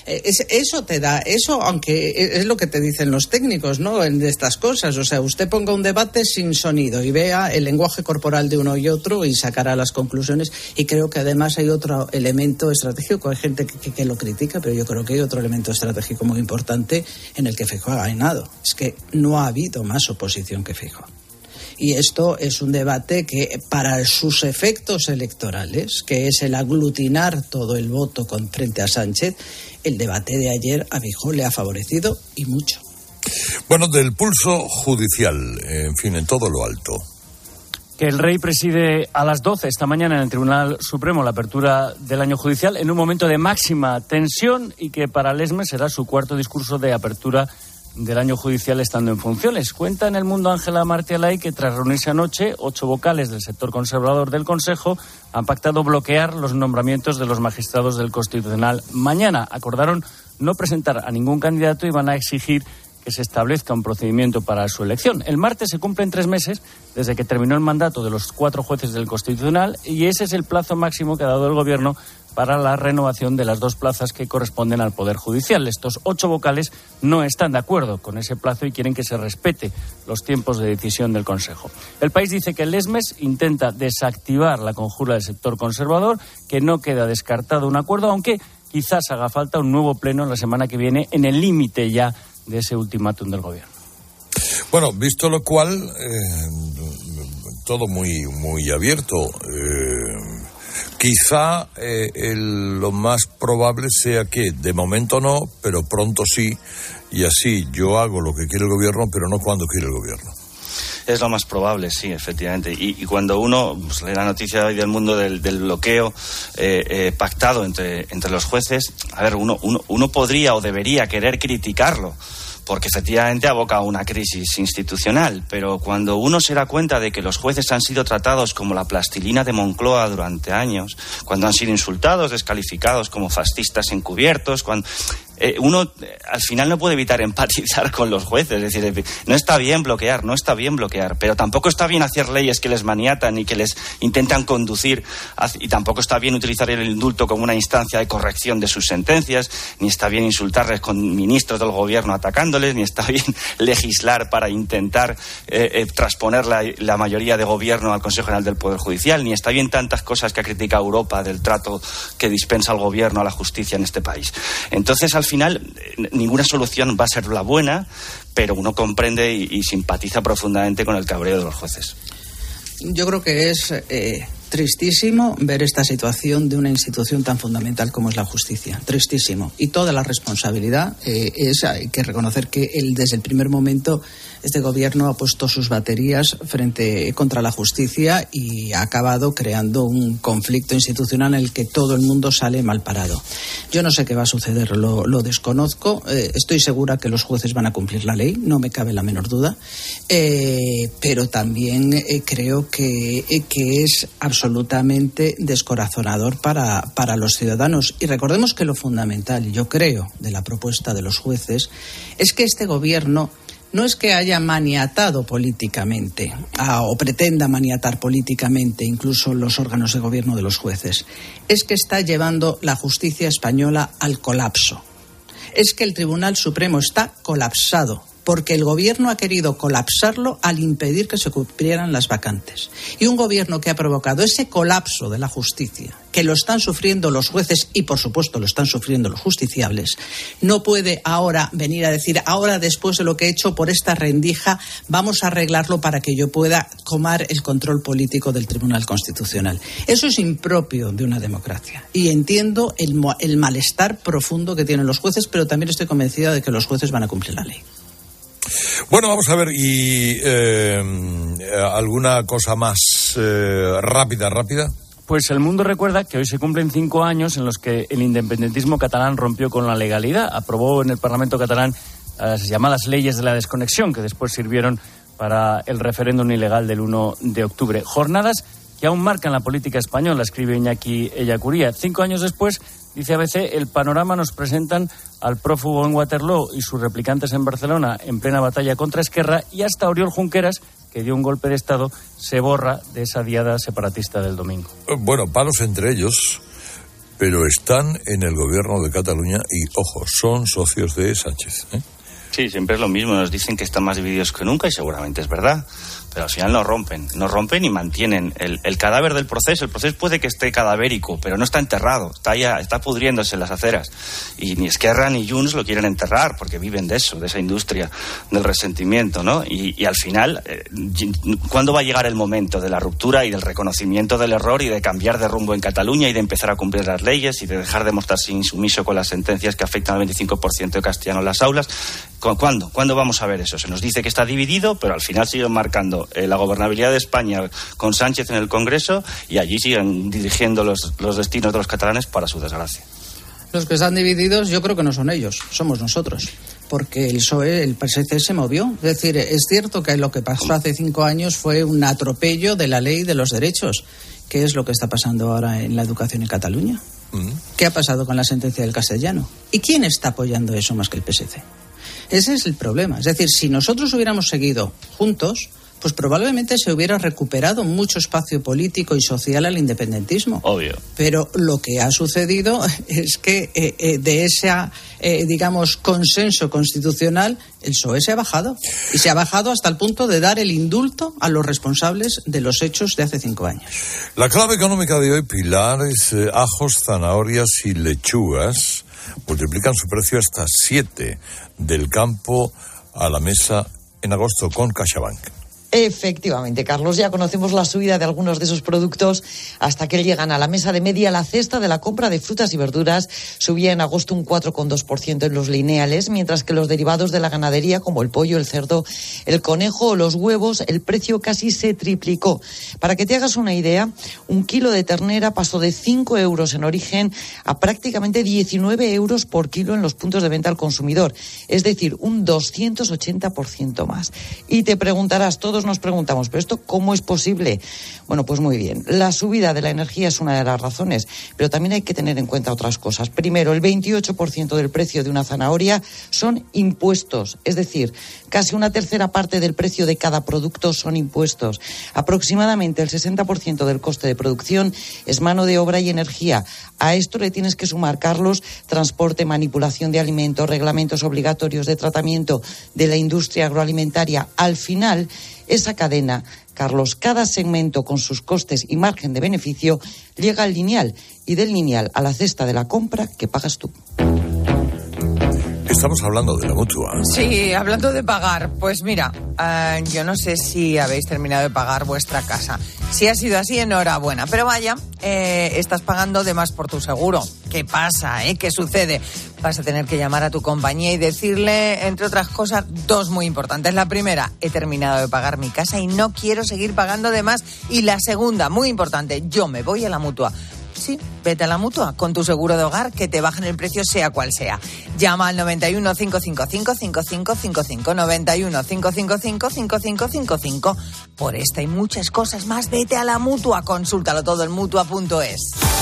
Eso te da, aunque es lo que te dicen los técnicos, ¿no?, de estas cosas. O sea, usted ponga un debate sin sonido y vea el lenguaje corporal de uno y otro y sacará las conclusiones. Y creo que además hay otro elemento estratégico. Hay gente que lo critica, pero yo creo que hay otro elemento estratégico muy importante en el que Feijóo ha ganado. Es que no ha habido más oposición que Feijóo. Y esto es un debate que, para sus efectos electorales, que es el aglutinar todo el voto frente a Sánchez, el debate de ayer a Feijóo le ha favorecido, y mucho. Bueno, del pulso judicial, en fin, en todo lo alto. Que el rey preside a las 12 esta mañana en el Tribunal Supremo la apertura del año judicial en un momento de máxima tensión y que para Lesmes será su cuarto discurso de apertura del año judicial estando en funciones. Cuenta en El Mundo Ángela Martialay que tras reunirse anoche, 8 vocales del sector conservador del Consejo han pactado bloquear los nombramientos de los magistrados del Constitucional mañana. Acordaron no presentar a ningún candidato y van a exigir que se establezca un procedimiento para su elección. El martes se cumplen 3 meses desde que terminó el mandato de los 4 jueces del Constitucional y ese es el plazo máximo que ha dado el Gobierno para la renovación de las 2 plazas que corresponden al Poder Judicial. Estos 8 vocales no están de acuerdo con ese plazo y quieren que se respete los tiempos de decisión del Consejo. El País dice que Lesmes intenta desactivar la conjura del sector conservador, que no queda descartado un acuerdo, aunque quizás haga falta un nuevo pleno la semana que viene en el límite ya de ese ultimátum del Gobierno. Bueno, visto lo cual, todo muy abierto. Quizá lo más probable sea que de momento no, pero pronto sí, y así yo hago lo que quiere el Gobierno, pero no cuando quiere el Gobierno. Es lo más probable, sí, efectivamente. Y cuando uno lee la noticia hoy del Mundo del bloqueo pactado entre los jueces, a ver, uno podría o debería querer criticarlo, porque efectivamente aboca a una crisis institucional, pero cuando uno se da cuenta de que los jueces han sido tratados como la plastilina de Moncloa durante años, cuando han sido insultados, descalificados como fascistas encubiertos, cuando uno al final no puede evitar empatizar con los jueces. Es decir, no está bien bloquear, pero tampoco está bien hacer leyes que les maniatan y que les intentan conducir, y tampoco está bien utilizar el indulto como una instancia de corrección de sus sentencias, ni está bien insultarles con ministros del Gobierno atacándoles, ni está bien legislar para intentar transponer la mayoría de Gobierno al Consejo General del Poder Judicial, ni está bien tantas cosas que ha criticado Europa del trato que dispensa el Gobierno a la justicia en este país. Entonces, al final, ninguna solución va a ser la buena, pero uno comprende y simpatiza profundamente con el cabreo de los jueces. Yo creo que es tristísimo ver esta situación de una institución tan fundamental como es la justicia. Tristísimo. Y toda la responsabilidad hay que reconocer que desde el primer momento este Gobierno ha puesto sus baterías contra la justicia y ha acabado creando un conflicto institucional en el que todo el mundo sale mal parado. Yo no sé qué va a suceder, lo desconozco. Estoy segura que los jueces van a cumplir la ley, no me cabe la menor duda. Pero también creo que es absolutamente descorazonador para los ciudadanos. Y recordemos que lo fundamental, yo creo, de la propuesta de los jueces es que este Gobierno no es que haya maniatado políticamente o pretenda maniatar políticamente incluso los órganos de gobierno de los jueces. Es que está llevando la justicia española al colapso. Es que el Tribunal Supremo está colapsado porque el Gobierno ha querido colapsarlo al impedir que se cumplieran las vacantes. Y un Gobierno que ha provocado ese colapso de la justicia, que lo están sufriendo los jueces y, por supuesto, lo están sufriendo los justiciables, no puede ahora venir a decir, ahora después de lo que he hecho por esta rendija, vamos a arreglarlo para que yo pueda tomar el control político del Tribunal Constitucional. Eso es impropio de una democracia. Y entiendo el malestar profundo que tienen los jueces, pero también estoy convencida de que los jueces van a cumplir la ley. Bueno, vamos a ver, y alguna cosa más rápida. Pues El Mundo recuerda que hoy se cumplen 5 años en los que el independentismo catalán rompió con la legalidad. Aprobó en el Parlamento catalán las llamadas leyes de la desconexión, que después sirvieron para el referéndum ilegal del 1 de octubre. Jornadas que aún marcan la política española, escribe Iñaki Ellacuría. 5 años después, dice ABC, el panorama nos presentan al prófugo en Waterloo y sus replicantes en Barcelona en plena batalla contra Esquerra, y hasta Oriol Junqueras, que dio un golpe de Estado, se borra de esa diada separatista del domingo. Bueno, palos entre ellos, pero están en el Gobierno de Cataluña y, ojo, son socios de Sánchez, ¿eh? Sí, siempre es lo mismo, nos dicen que están más divididos que nunca y seguramente es verdad, pero al final no rompen y mantienen el cadáver del proceso. El proceso puede que esté cadavérico, pero no está enterrado, está pudriéndose en las aceras, y ni Esquerra ni Junts lo quieren enterrar porque viven de eso, de esa industria del resentimiento, ¿no? Y al final, ¿cuándo va a llegar el momento de la ruptura y del reconocimiento del error y de cambiar de rumbo en Cataluña y de empezar a cumplir las leyes y de dejar de mostrarse insumiso con las sentencias que afectan al 25% de castellanos en las aulas? ¿Cuándo vamos a ver eso? Se nos dice que está dividido, pero al final siguen marcando ganando la gobernabilidad de España con Sánchez en el Congreso y allí siguen dirigiendo los destinos de los catalanes para su desgracia. Los que están divididos yo creo que no son ellos, somos nosotros. Porque el PSOE, el PSC se movió. Es decir, es cierto que lo que pasó hace 5 años fue un atropello de la ley de los derechos. ¿Qué es lo que está pasando ahora en la educación en Cataluña? ¿Qué ha pasado con la sentencia del castellano? ¿Y quién está apoyando eso más que el PSC? Ese es el problema. Es decir, si nosotros hubiéramos seguido juntos, pues probablemente se hubiera recuperado mucho espacio político y social al independentismo. Obvio. Pero lo que ha sucedido es que de ese, digamos, consenso constitucional, el PSOE se ha bajado. Y se ha bajado hasta el punto de dar el indulto a los responsables de los hechos de hace 5 años. La clave económica de hoy, Pilar, es ajos, zanahorias y lechugas. Multiplican su precio hasta 7 del campo a la mesa en agosto con CaixaBank. Efectivamente, Carlos, ya conocemos la subida de algunos de esos productos hasta que llegan a la mesa de media. La cesta de la compra de frutas y verduras subía en agosto un 4,2% en los lineales, mientras que los derivados de la ganadería, como el pollo, el cerdo, el conejo o los huevos, el precio casi se triplicó. Para que te hagas una idea, un kilo de ternera pasó de 5 euros en origen a prácticamente 19 euros por kilo en los puntos de venta al consumidor, es decir, un 280% más. Y te preguntarás, todos nos preguntamos, ¿pero esto cómo es posible? Bueno, pues muy bien. La subida de la energía es una de las razones, pero también hay que tener en cuenta otras cosas. Primero, el 28% del precio de una zanahoria son impuestos, es decir, casi una tercera parte del precio de cada producto son impuestos. Aproximadamente el 60% del coste de producción es mano de obra y energía. A esto le tienes que sumar, Carlos, transporte, manipulación de alimentos, reglamentos obligatorios de tratamiento de la industria agroalimentaria. Al final, esa cadena, Carlos, cada segmento con sus costes y margen de beneficio llega al lineal y del lineal a la cesta de la compra que pagas tú. Estamos hablando de la Mutua. Sí, hablando de pagar, pues mira, yo no sé si habéis terminado de pagar vuestra casa. Si ha sido así, enhorabuena. Pero vaya, estás pagando de más por tu seguro. ¿Qué pasa? ¿Qué sucede? Vas a tener que llamar a tu compañía y decirle, entre otras cosas, 2 muy importantes. La primera, he terminado de pagar mi casa y no quiero seguir pagando de más. Y la segunda, muy importante, yo me voy a la Mutua. Sí, vete a la Mutua con tu seguro de hogar, que te bajen el precio sea cual sea. Llama al 91 555 5555, 91 555 5555. Por esta y muchas cosas más, vete a la Mutua. Consúltalo todo en Mutua.es.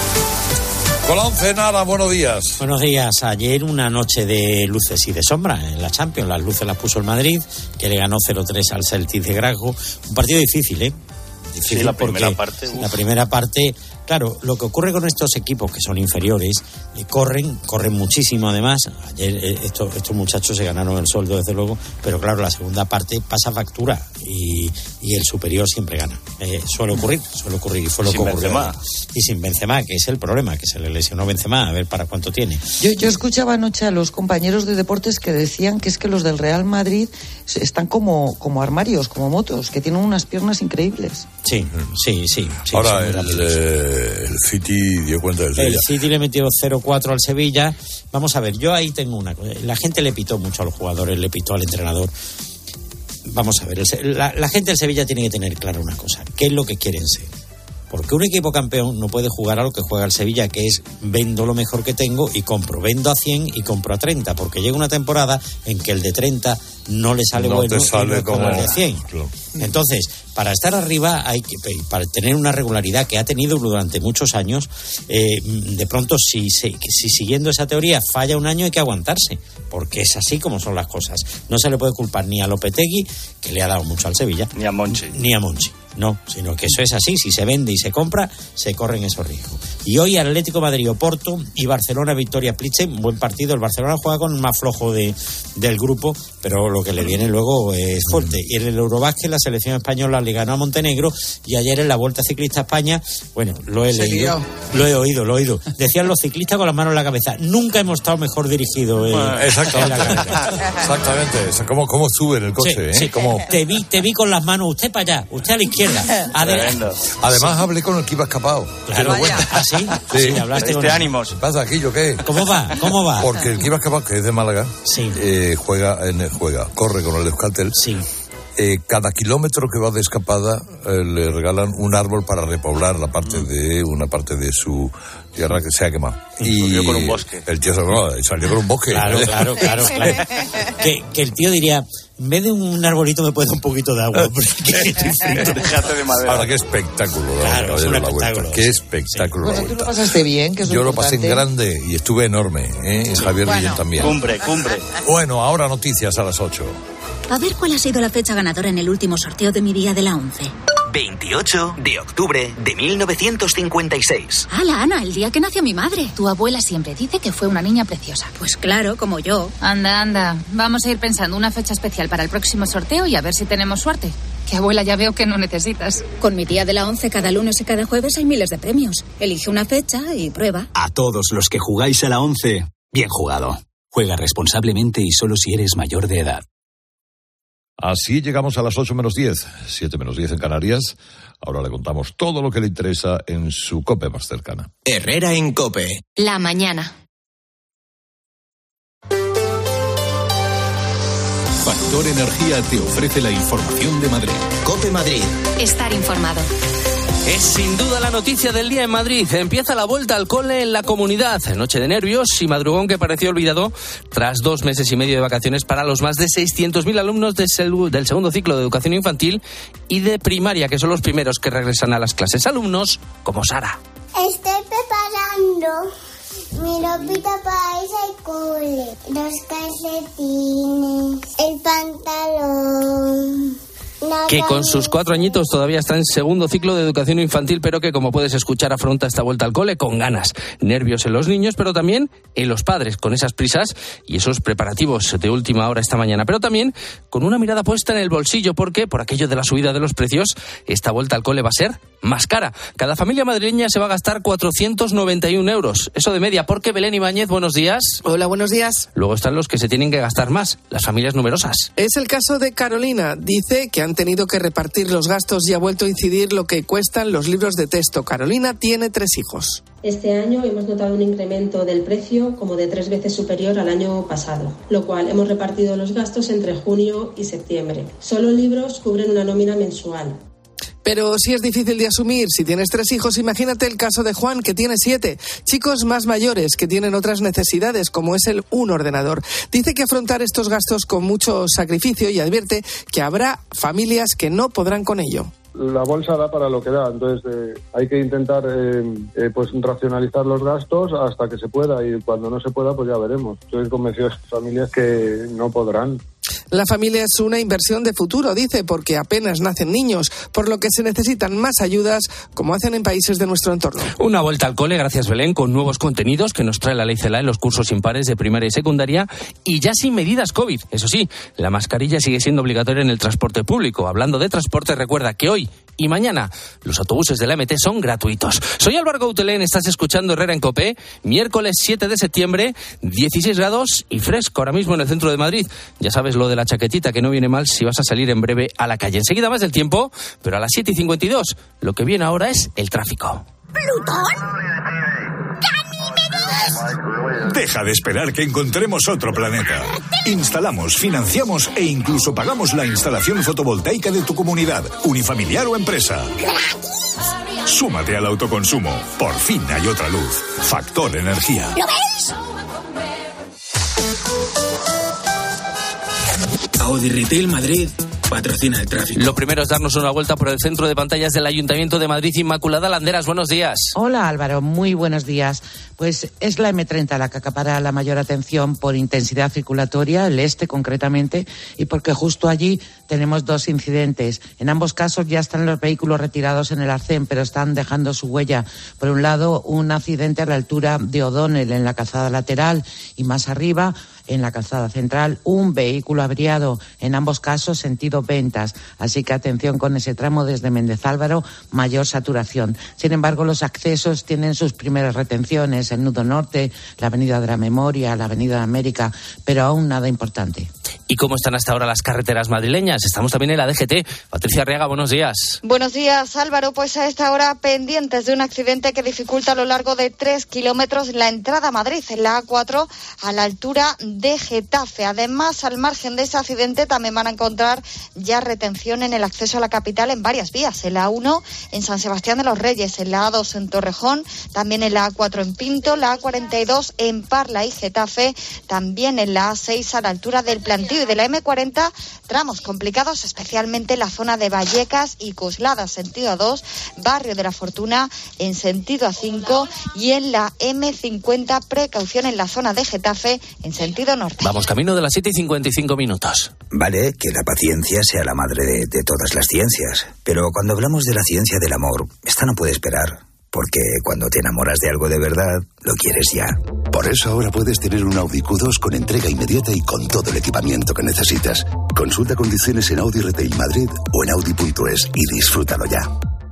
Con la 11, Nara, buenos días. Buenos días. Ayer una noche de luces y de sombras en la Champions. Las luces las puso el Madrid, que le ganó 0-3 al Celtic de Glasgow. Un partido difícil, Difícil, sí, la primera parte. La primera parte, claro, lo que ocurre con estos equipos que son inferiores, corren muchísimo además. Ayer estos muchachos se ganaron el sueldo, desde luego, pero claro, la segunda parte pasa factura y el superior siempre gana. Suele ocurrir y fue lo que ocurrió. Benzema. Y sin Benzema, que es el problema, que se le lesionó Benzema, a ver para cuánto tiene. Yo escuchaba anoche a los compañeros de deportes que decían que es que los del Real Madrid están como armarios, como motos, que tienen unas piernas increíbles. Sí. Ahora el City dio cuenta del Sevilla. El City le metió 0-4 al Sevilla. Vamos a ver, yo ahí tengo una cosa. La gente le pitó mucho a los jugadores, le pitó al entrenador. Vamos a ver, la gente del Sevilla tiene que tener claro una cosa. ¿Qué es lo que quieren ser? Porque un equipo campeón no puede jugar a lo que juega el Sevilla, que es vendo lo mejor que tengo y compro. Vendo a 100 y compro a 30, porque llega una temporada en que el de 30 no le sale bueno y no es como el de 100. Claro. Entonces, para estar arriba, para tener una regularidad que ha tenido durante muchos años, de pronto, si siguiendo esa teoría falla un año, hay que aguantarse, porque es así como son las cosas. No se le puede culpar ni a Lopetegui, que le ha dado mucho al Sevilla, ni a Monchi. No, sino que eso es así. Si se vende y se compra, se corren esos riesgos. Y hoy Atlético Madrid, Oporto y Barcelona, Victoria Plzen, buen partido. El Barcelona juega con el más flojo del grupo, pero lo que le viene luego es fuerte. Y en el Eurobásquet, la selección española le ganó a Montenegro, y ayer en la Vuelta Ciclista a España, bueno, lo he leído, lo he oído. Decían los ciclistas con las manos en la cabeza: nunca hemos estado mejor dirigidos. Exactamente. ¿Cómo sube en el coche? Sí. Te vi con las manos, usted para allá, usted a la izquierda. Además hablé con el que iba escapado. Claro, bueno. ¿Ah, sí? Sí, hablaste con ánimos. ¿Qué pasa aquí, yo qué? ¿Cómo va? Porque el que iba escapado, que es de Málaga, sí. corre con el Euskaltel. Sí. cada kilómetro que va de escapada le regalan un árbol para repoblar una parte de su tierra que se ha quemado. Y salió con un bosque. El tío salió con un bosque. Claro. Que el tío diría, en vez de un arbolito me puede dar un poquito de agua. Déjate de madera. Ahora, qué espectáculo. Claro, es un espectáculo. Qué espectáculo. Bueno, tú lo pasaste bien, que es Yo lo pasé en grande y estuve enorme. Javier Guillén también. Cumbre. Bueno, ahora noticias a las 8. A ver cuál ha sido la fecha ganadora en el último sorteo de mi día de la 11. 28 de octubre de 1956. ¡Hala, Ana! El día que nació mi madre. Tu abuela siempre dice que fue una niña preciosa. Pues claro, como yo. Anda. Vamos a ir pensando una fecha especial para el próximo sorteo y a ver si tenemos suerte. Que abuela ya veo que no necesitas. Con mi día de la 11 cada lunes y cada jueves hay miles de premios. Elige una fecha y prueba. A todos los que jugáis a la 11, bien jugado. Juega responsablemente y solo si eres mayor de edad. Así llegamos a las 8 menos 10, 7 menos 10 en Canarias. Ahora le contamos todo lo que le interesa en su COPE más cercana. Herrera en COPE. La mañana. Factor Energía te ofrece la información de Madrid. COPE Madrid. Estar informado. Es sin duda la noticia del día en Madrid. Empieza la vuelta al cole en la comunidad. Noche de nervios y madrugón que pareció olvidado tras 2 meses y medio de vacaciones para los más de 600.000 alumnos del segundo ciclo de educación infantil y de primaria, que son los primeros que regresan a las clases. Alumnos como Sara. Estoy preparando mi ropita para irse al cole. Los calcetines, el pantalón. Que con sus 4 añitos todavía está en segundo ciclo de educación infantil, pero que, como puedes escuchar, afronta esta vuelta al cole con ganas. Nervios en los niños, pero también en los padres, con esas prisas y esos preparativos de última hora esta mañana. Pero también con una mirada puesta en el bolsillo, porque por aquello de la subida de los precios, esta vuelta al cole va a ser más cara. Cada familia madrileña se va a gastar 491 euros. Eso de media, porque Belén Ibáñez, buenos días. Hola, buenos días. Luego están los que se tienen que gastar más, las familias numerosas. Es el caso de Carolina. Dice que han tenido que repartir los gastos y ha vuelto a incidir lo que cuestan los libros de texto. Carolina tiene 3 hijos. Este año hemos notado un incremento del precio como de 3 veces superior al año pasado, lo cual hemos repartido los gastos entre junio y septiembre. Solo libros cubren una nómina mensual. Pero sí es difícil de asumir. Si tienes 3 hijos, imagínate el caso de Juan, que tiene 7. Chicos más mayores que tienen otras necesidades, como es un ordenador. Dice que afrontar estos gastos con mucho sacrificio y advierte que habrá familias que no podrán con ello. La bolsa da para lo que da, entonces hay que intentar pues racionalizar los gastos hasta que se pueda, y cuando no se pueda pues ya veremos. Estoy convencido de familias que no podrán. La familia es una inversión de futuro, dice, porque apenas nacen niños, por lo que se necesitan más ayudas, como hacen en países de nuestro entorno. Una vuelta al cole, gracias Belén, con nuevos contenidos que nos trae la Ley CELA en los cursos impares de primaria y secundaria, y ya sin medidas COVID. Eso sí, la mascarilla sigue siendo obligatoria en el transporte público. Hablando de transporte, recuerda que hoy y mañana los autobuses de la MT son gratuitos. Soy Álvaro Gautelén, estás escuchando Herrera en COPE, miércoles 7 de septiembre, 16 grados y fresco ahora mismo en el centro de Madrid. Ya sabes lo de la chaquetita, que no viene mal si vas a salir en breve a la calle. Enseguida más del tiempo, pero a las 7:52 lo que viene ahora es el tráfico. ¿Plutón? Deja de esperar que encontremos otro planeta. Instalamos, financiamos e incluso pagamos la instalación fotovoltaica de tu comunidad, unifamiliar o empresa. Súmate al autoconsumo. Por fin hay otra luz. Factor Energía. ¿Lo ves? Audi Retail Madrid patrocina el tráfico. Lo primero es darnos una vuelta por el centro de pantallas del Ayuntamiento de Madrid. Inmaculada Landeras, buenos días. Hola Álvaro, muy buenos días. Pues es la M30 la que acapara la mayor atención por intensidad circulatoria, el este concretamente, y porque justo allí tenemos 2 incidentes. En ambos casos ya están los vehículos retirados en el arcén, pero están dejando su huella. Por un lado, un accidente a la altura de O'Donnell en la calzada lateral, y más arriba, en la calzada central, un vehículo averiado, en ambos casos sentido Ventas. Así que atención con ese tramo desde Méndez Álvaro, mayor saturación. Sin embargo, los accesos tienen sus primeras retenciones, el nudo norte, la avenida de la Memoria, la avenida de América, pero aún nada importante. ¿Y cómo están hasta ahora las carreteras madrileñas? Estamos también en la DGT. Patricia Arriaga, buenos días. Buenos días, Álvaro. Pues a esta hora pendientes de un accidente que dificulta a lo largo de 3 kilómetros la entrada a Madrid, en la A4, a la altura de Getafe. Además, al margen de ese accidente, también van a encontrar ya retención en el acceso a la capital en varias vías. En la A1, en San Sebastián de los Reyes, en la A2, en Torrejón, también en la A4 en Pinto, la A42 en Parla y Getafe, también en la A6 a la altura del Plantío y de la M40, tramos complicados, especialmente en la zona de Vallecas y Coslada, sentido A2, Barrio de la Fortuna en sentido A5 y en la M50, precaución en la zona de Getafe en sentido norte. Vamos camino de las 7:55 minutos. Vale, que la paciencia sea la madre de todas las ciencias, pero cuando hablamos de la ciencia del amor, esta no puede esperar. Porque cuando te enamoras de algo de verdad, lo quieres ya. Por eso ahora puedes tener un Audi Q2 con entrega inmediata y con todo el equipamiento que necesitas. Consulta condiciones en Audi Retail Madrid o en Audi.es y disfrútalo ya.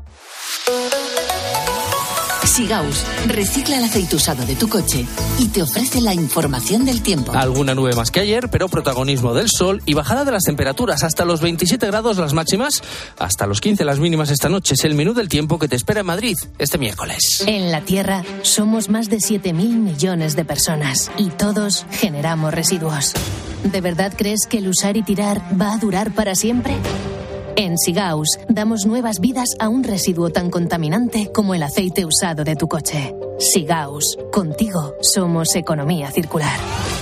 Sigaus recicla el aceite usado de tu coche y te ofrece la información del tiempo. Alguna nube más que ayer, pero protagonismo del sol y bajada de las temperaturas. Hasta los 27 grados las máximas, hasta los 15 las mínimas esta noche. Es el menú del tiempo que te espera en Madrid este miércoles. En la Tierra somos más de 7.000 millones de personas y todos generamos residuos. ¿De verdad crees que el usar y tirar va a durar para siempre? En Sigaus damos nuevas vidas a un residuo tan contaminante como el aceite usado de tu coche. Sigaus, contigo somos economía circular.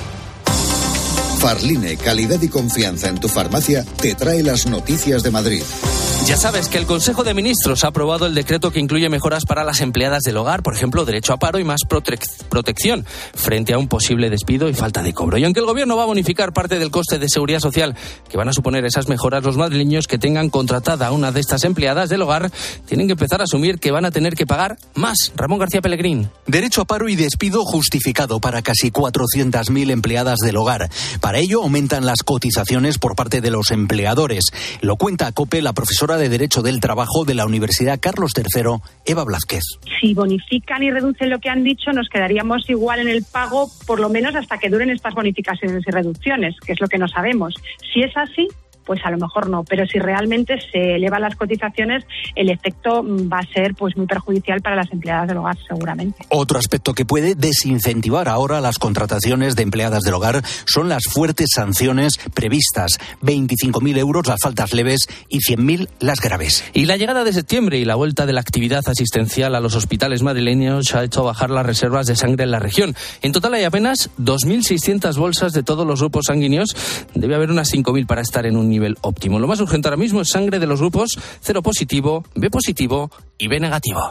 Farline, calidad y confianza en tu farmacia, te trae las noticias de Madrid. Ya sabes que el Consejo de Ministros ha aprobado el decreto que incluye mejoras para las empleadas del hogar, por ejemplo, derecho a paro y más protección frente a un posible despido y falta de cobro. Y aunque el Gobierno va a bonificar parte del coste de seguridad social que van a suponer esas mejoras, los madrileños que tengan contratada a una de estas empleadas del hogar tienen que empezar a asumir que van a tener que pagar más. Ramón García Pellegrín. Derecho a paro y despido justificado para casi 400.000 empleadas del hogar. Para ello aumentan las cotizaciones por parte de los empleadores. Lo cuenta a COPE la profesora de Derecho del Trabajo de la Universidad Carlos III, Eva Blázquez. Si bonifican y reducen lo que han dicho, nos quedaríamos igual en el pago, por lo menos hasta que duren estas bonificaciones y reducciones, que es lo que no sabemos. Si es así, pues a lo mejor no, pero si realmente se elevan las cotizaciones, el efecto va a ser pues muy perjudicial para las empleadas del hogar, seguramente. Otro aspecto que puede desincentivar ahora las contrataciones de empleadas del hogar son las fuertes sanciones previstas, 25.000 euros las faltas leves y 100.000 las graves. Y la llegada de septiembre y la vuelta de la actividad asistencial a los hospitales madrileños ha hecho bajar las reservas de sangre en la región. En total hay apenas 2.600 bolsas de todos los grupos sanguíneos. Debe haber unas 5.000 para estar en un nivel óptimo. Lo más urgente ahora mismo es sangre de los grupos 0 positivo, B positivo y B negativo.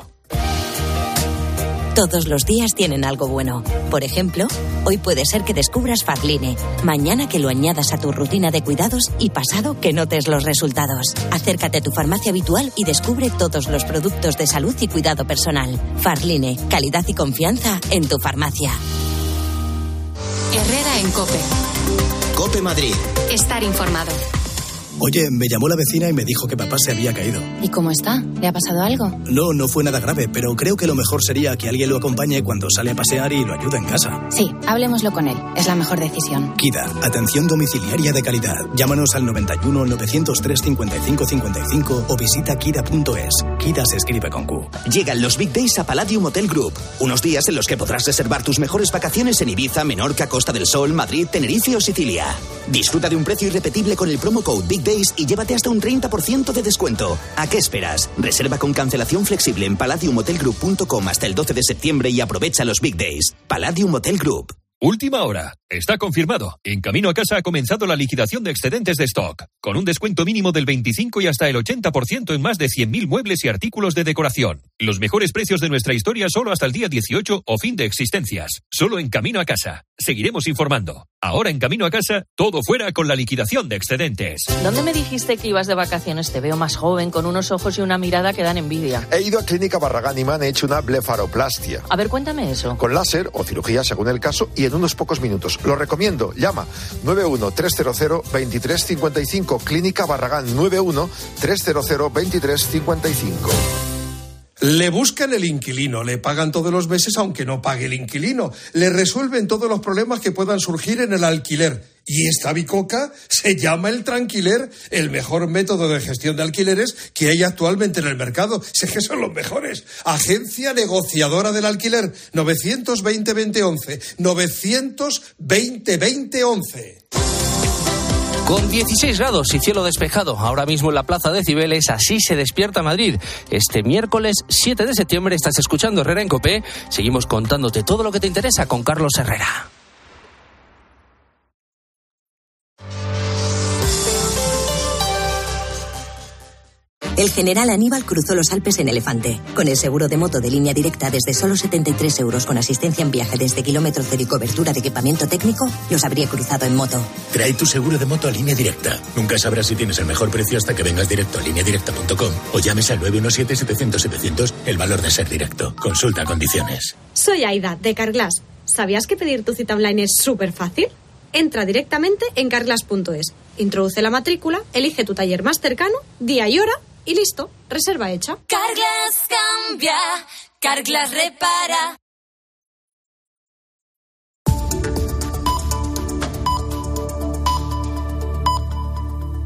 Todos los días tienen algo bueno. Por ejemplo, hoy puede ser que descubras Farline, mañana que lo añadas a tu rutina de cuidados y pasado que notes los resultados. Acércate a tu farmacia habitual y descubre todos los productos de salud y cuidado personal. Farline, calidad y confianza en tu farmacia. Herrera en COPE. COPE Madrid. Estar informado. Oye, me llamó la vecina y me dijo que papá se había caído. ¿Y cómo está? ¿Le ha pasado algo? No fue nada grave, pero creo que lo mejor sería que alguien lo acompañe cuando sale a pasear y lo ayude en casa. Sí, hablemoslo con él. Es la mejor decisión. Kida, atención domiciliaria de calidad. Llámanos al 91 903 55 55 o visita kida.es. Kida se escribe con Q. Llegan los Big Days a Palladium Hotel Group. Unos días en los que podrás reservar tus mejores vacaciones en Ibiza, Menorca, Costa del Sol, Madrid, Tenerife o Sicilia. Disfruta de un precio irrepetible con el promo code Big Days y llévate hasta un 30% de descuento. ¿A qué esperas? Reserva con cancelación flexible en palladiumhotelgroup.com hasta el 12 de septiembre y aprovecha los Big Days. Palladium Hotel Group. Última hora. Está confirmado. En Camino a Casa ha comenzado la liquidación de excedentes de stock, con un descuento mínimo del 25 y hasta el 80% en más de 100.000 muebles y artículos de decoración. Los mejores precios de nuestra historia solo hasta el día 18 o fin de existencias. Solo en Camino a Casa. Seguiremos informando. Ahora en Camino a Casa, todo fuera con la liquidación de excedentes. ¿Dónde me dijiste que ibas de vacaciones? Te veo más joven, con unos ojos y una mirada que dan envidia. He ido a Clínica Barragán y me han hecho una blefaroplastia. A ver, cuéntame eso. Con láser o cirugía según el caso y en unos pocos minutos. Lo recomiendo. Llama 91-300-2355. Clínica Barragán 91-300-2355. Le buscan el inquilino, le pagan todos los meses aunque no pague el inquilino, le resuelven todos los problemas que puedan surgir en el alquiler Y esta bicoca se llama el Tranquiler, el mejor método de gestión de alquileres que hay actualmente en el mercado. Sé que son los mejores. Agencia negociadora del alquiler, 920-2011, 920-2011. Con 16 grados y cielo despejado, ahora mismo en la Plaza de Cibeles, así se despierta Madrid. Este miércoles 7 de septiembre estás escuchando Herrera en COPE. Seguimos contándote todo lo que te interesa con Carlos Herrera. El general Aníbal cruzó los Alpes en elefante. Con el seguro de moto de Línea Directa desde solo 73 euros con asistencia en viaje desde kilómetro cero y cobertura de equipamiento técnico, los habría cruzado en moto. Trae tu seguro de moto a Línea Directa. Nunca sabrás si tienes el mejor precio hasta que vengas directo a lineadirecta.com o llames al 917-700-700, el valor de ser directo. Consulta condiciones. Soy Aida, de Carglass. ¿Sabías que pedir tu cita online es súper fácil? Entra directamente en carglass.es, introduce la matrícula, elige tu taller más cercano, día y hora, y listo, reserva hecha. Carglass cambia, Carglass repara.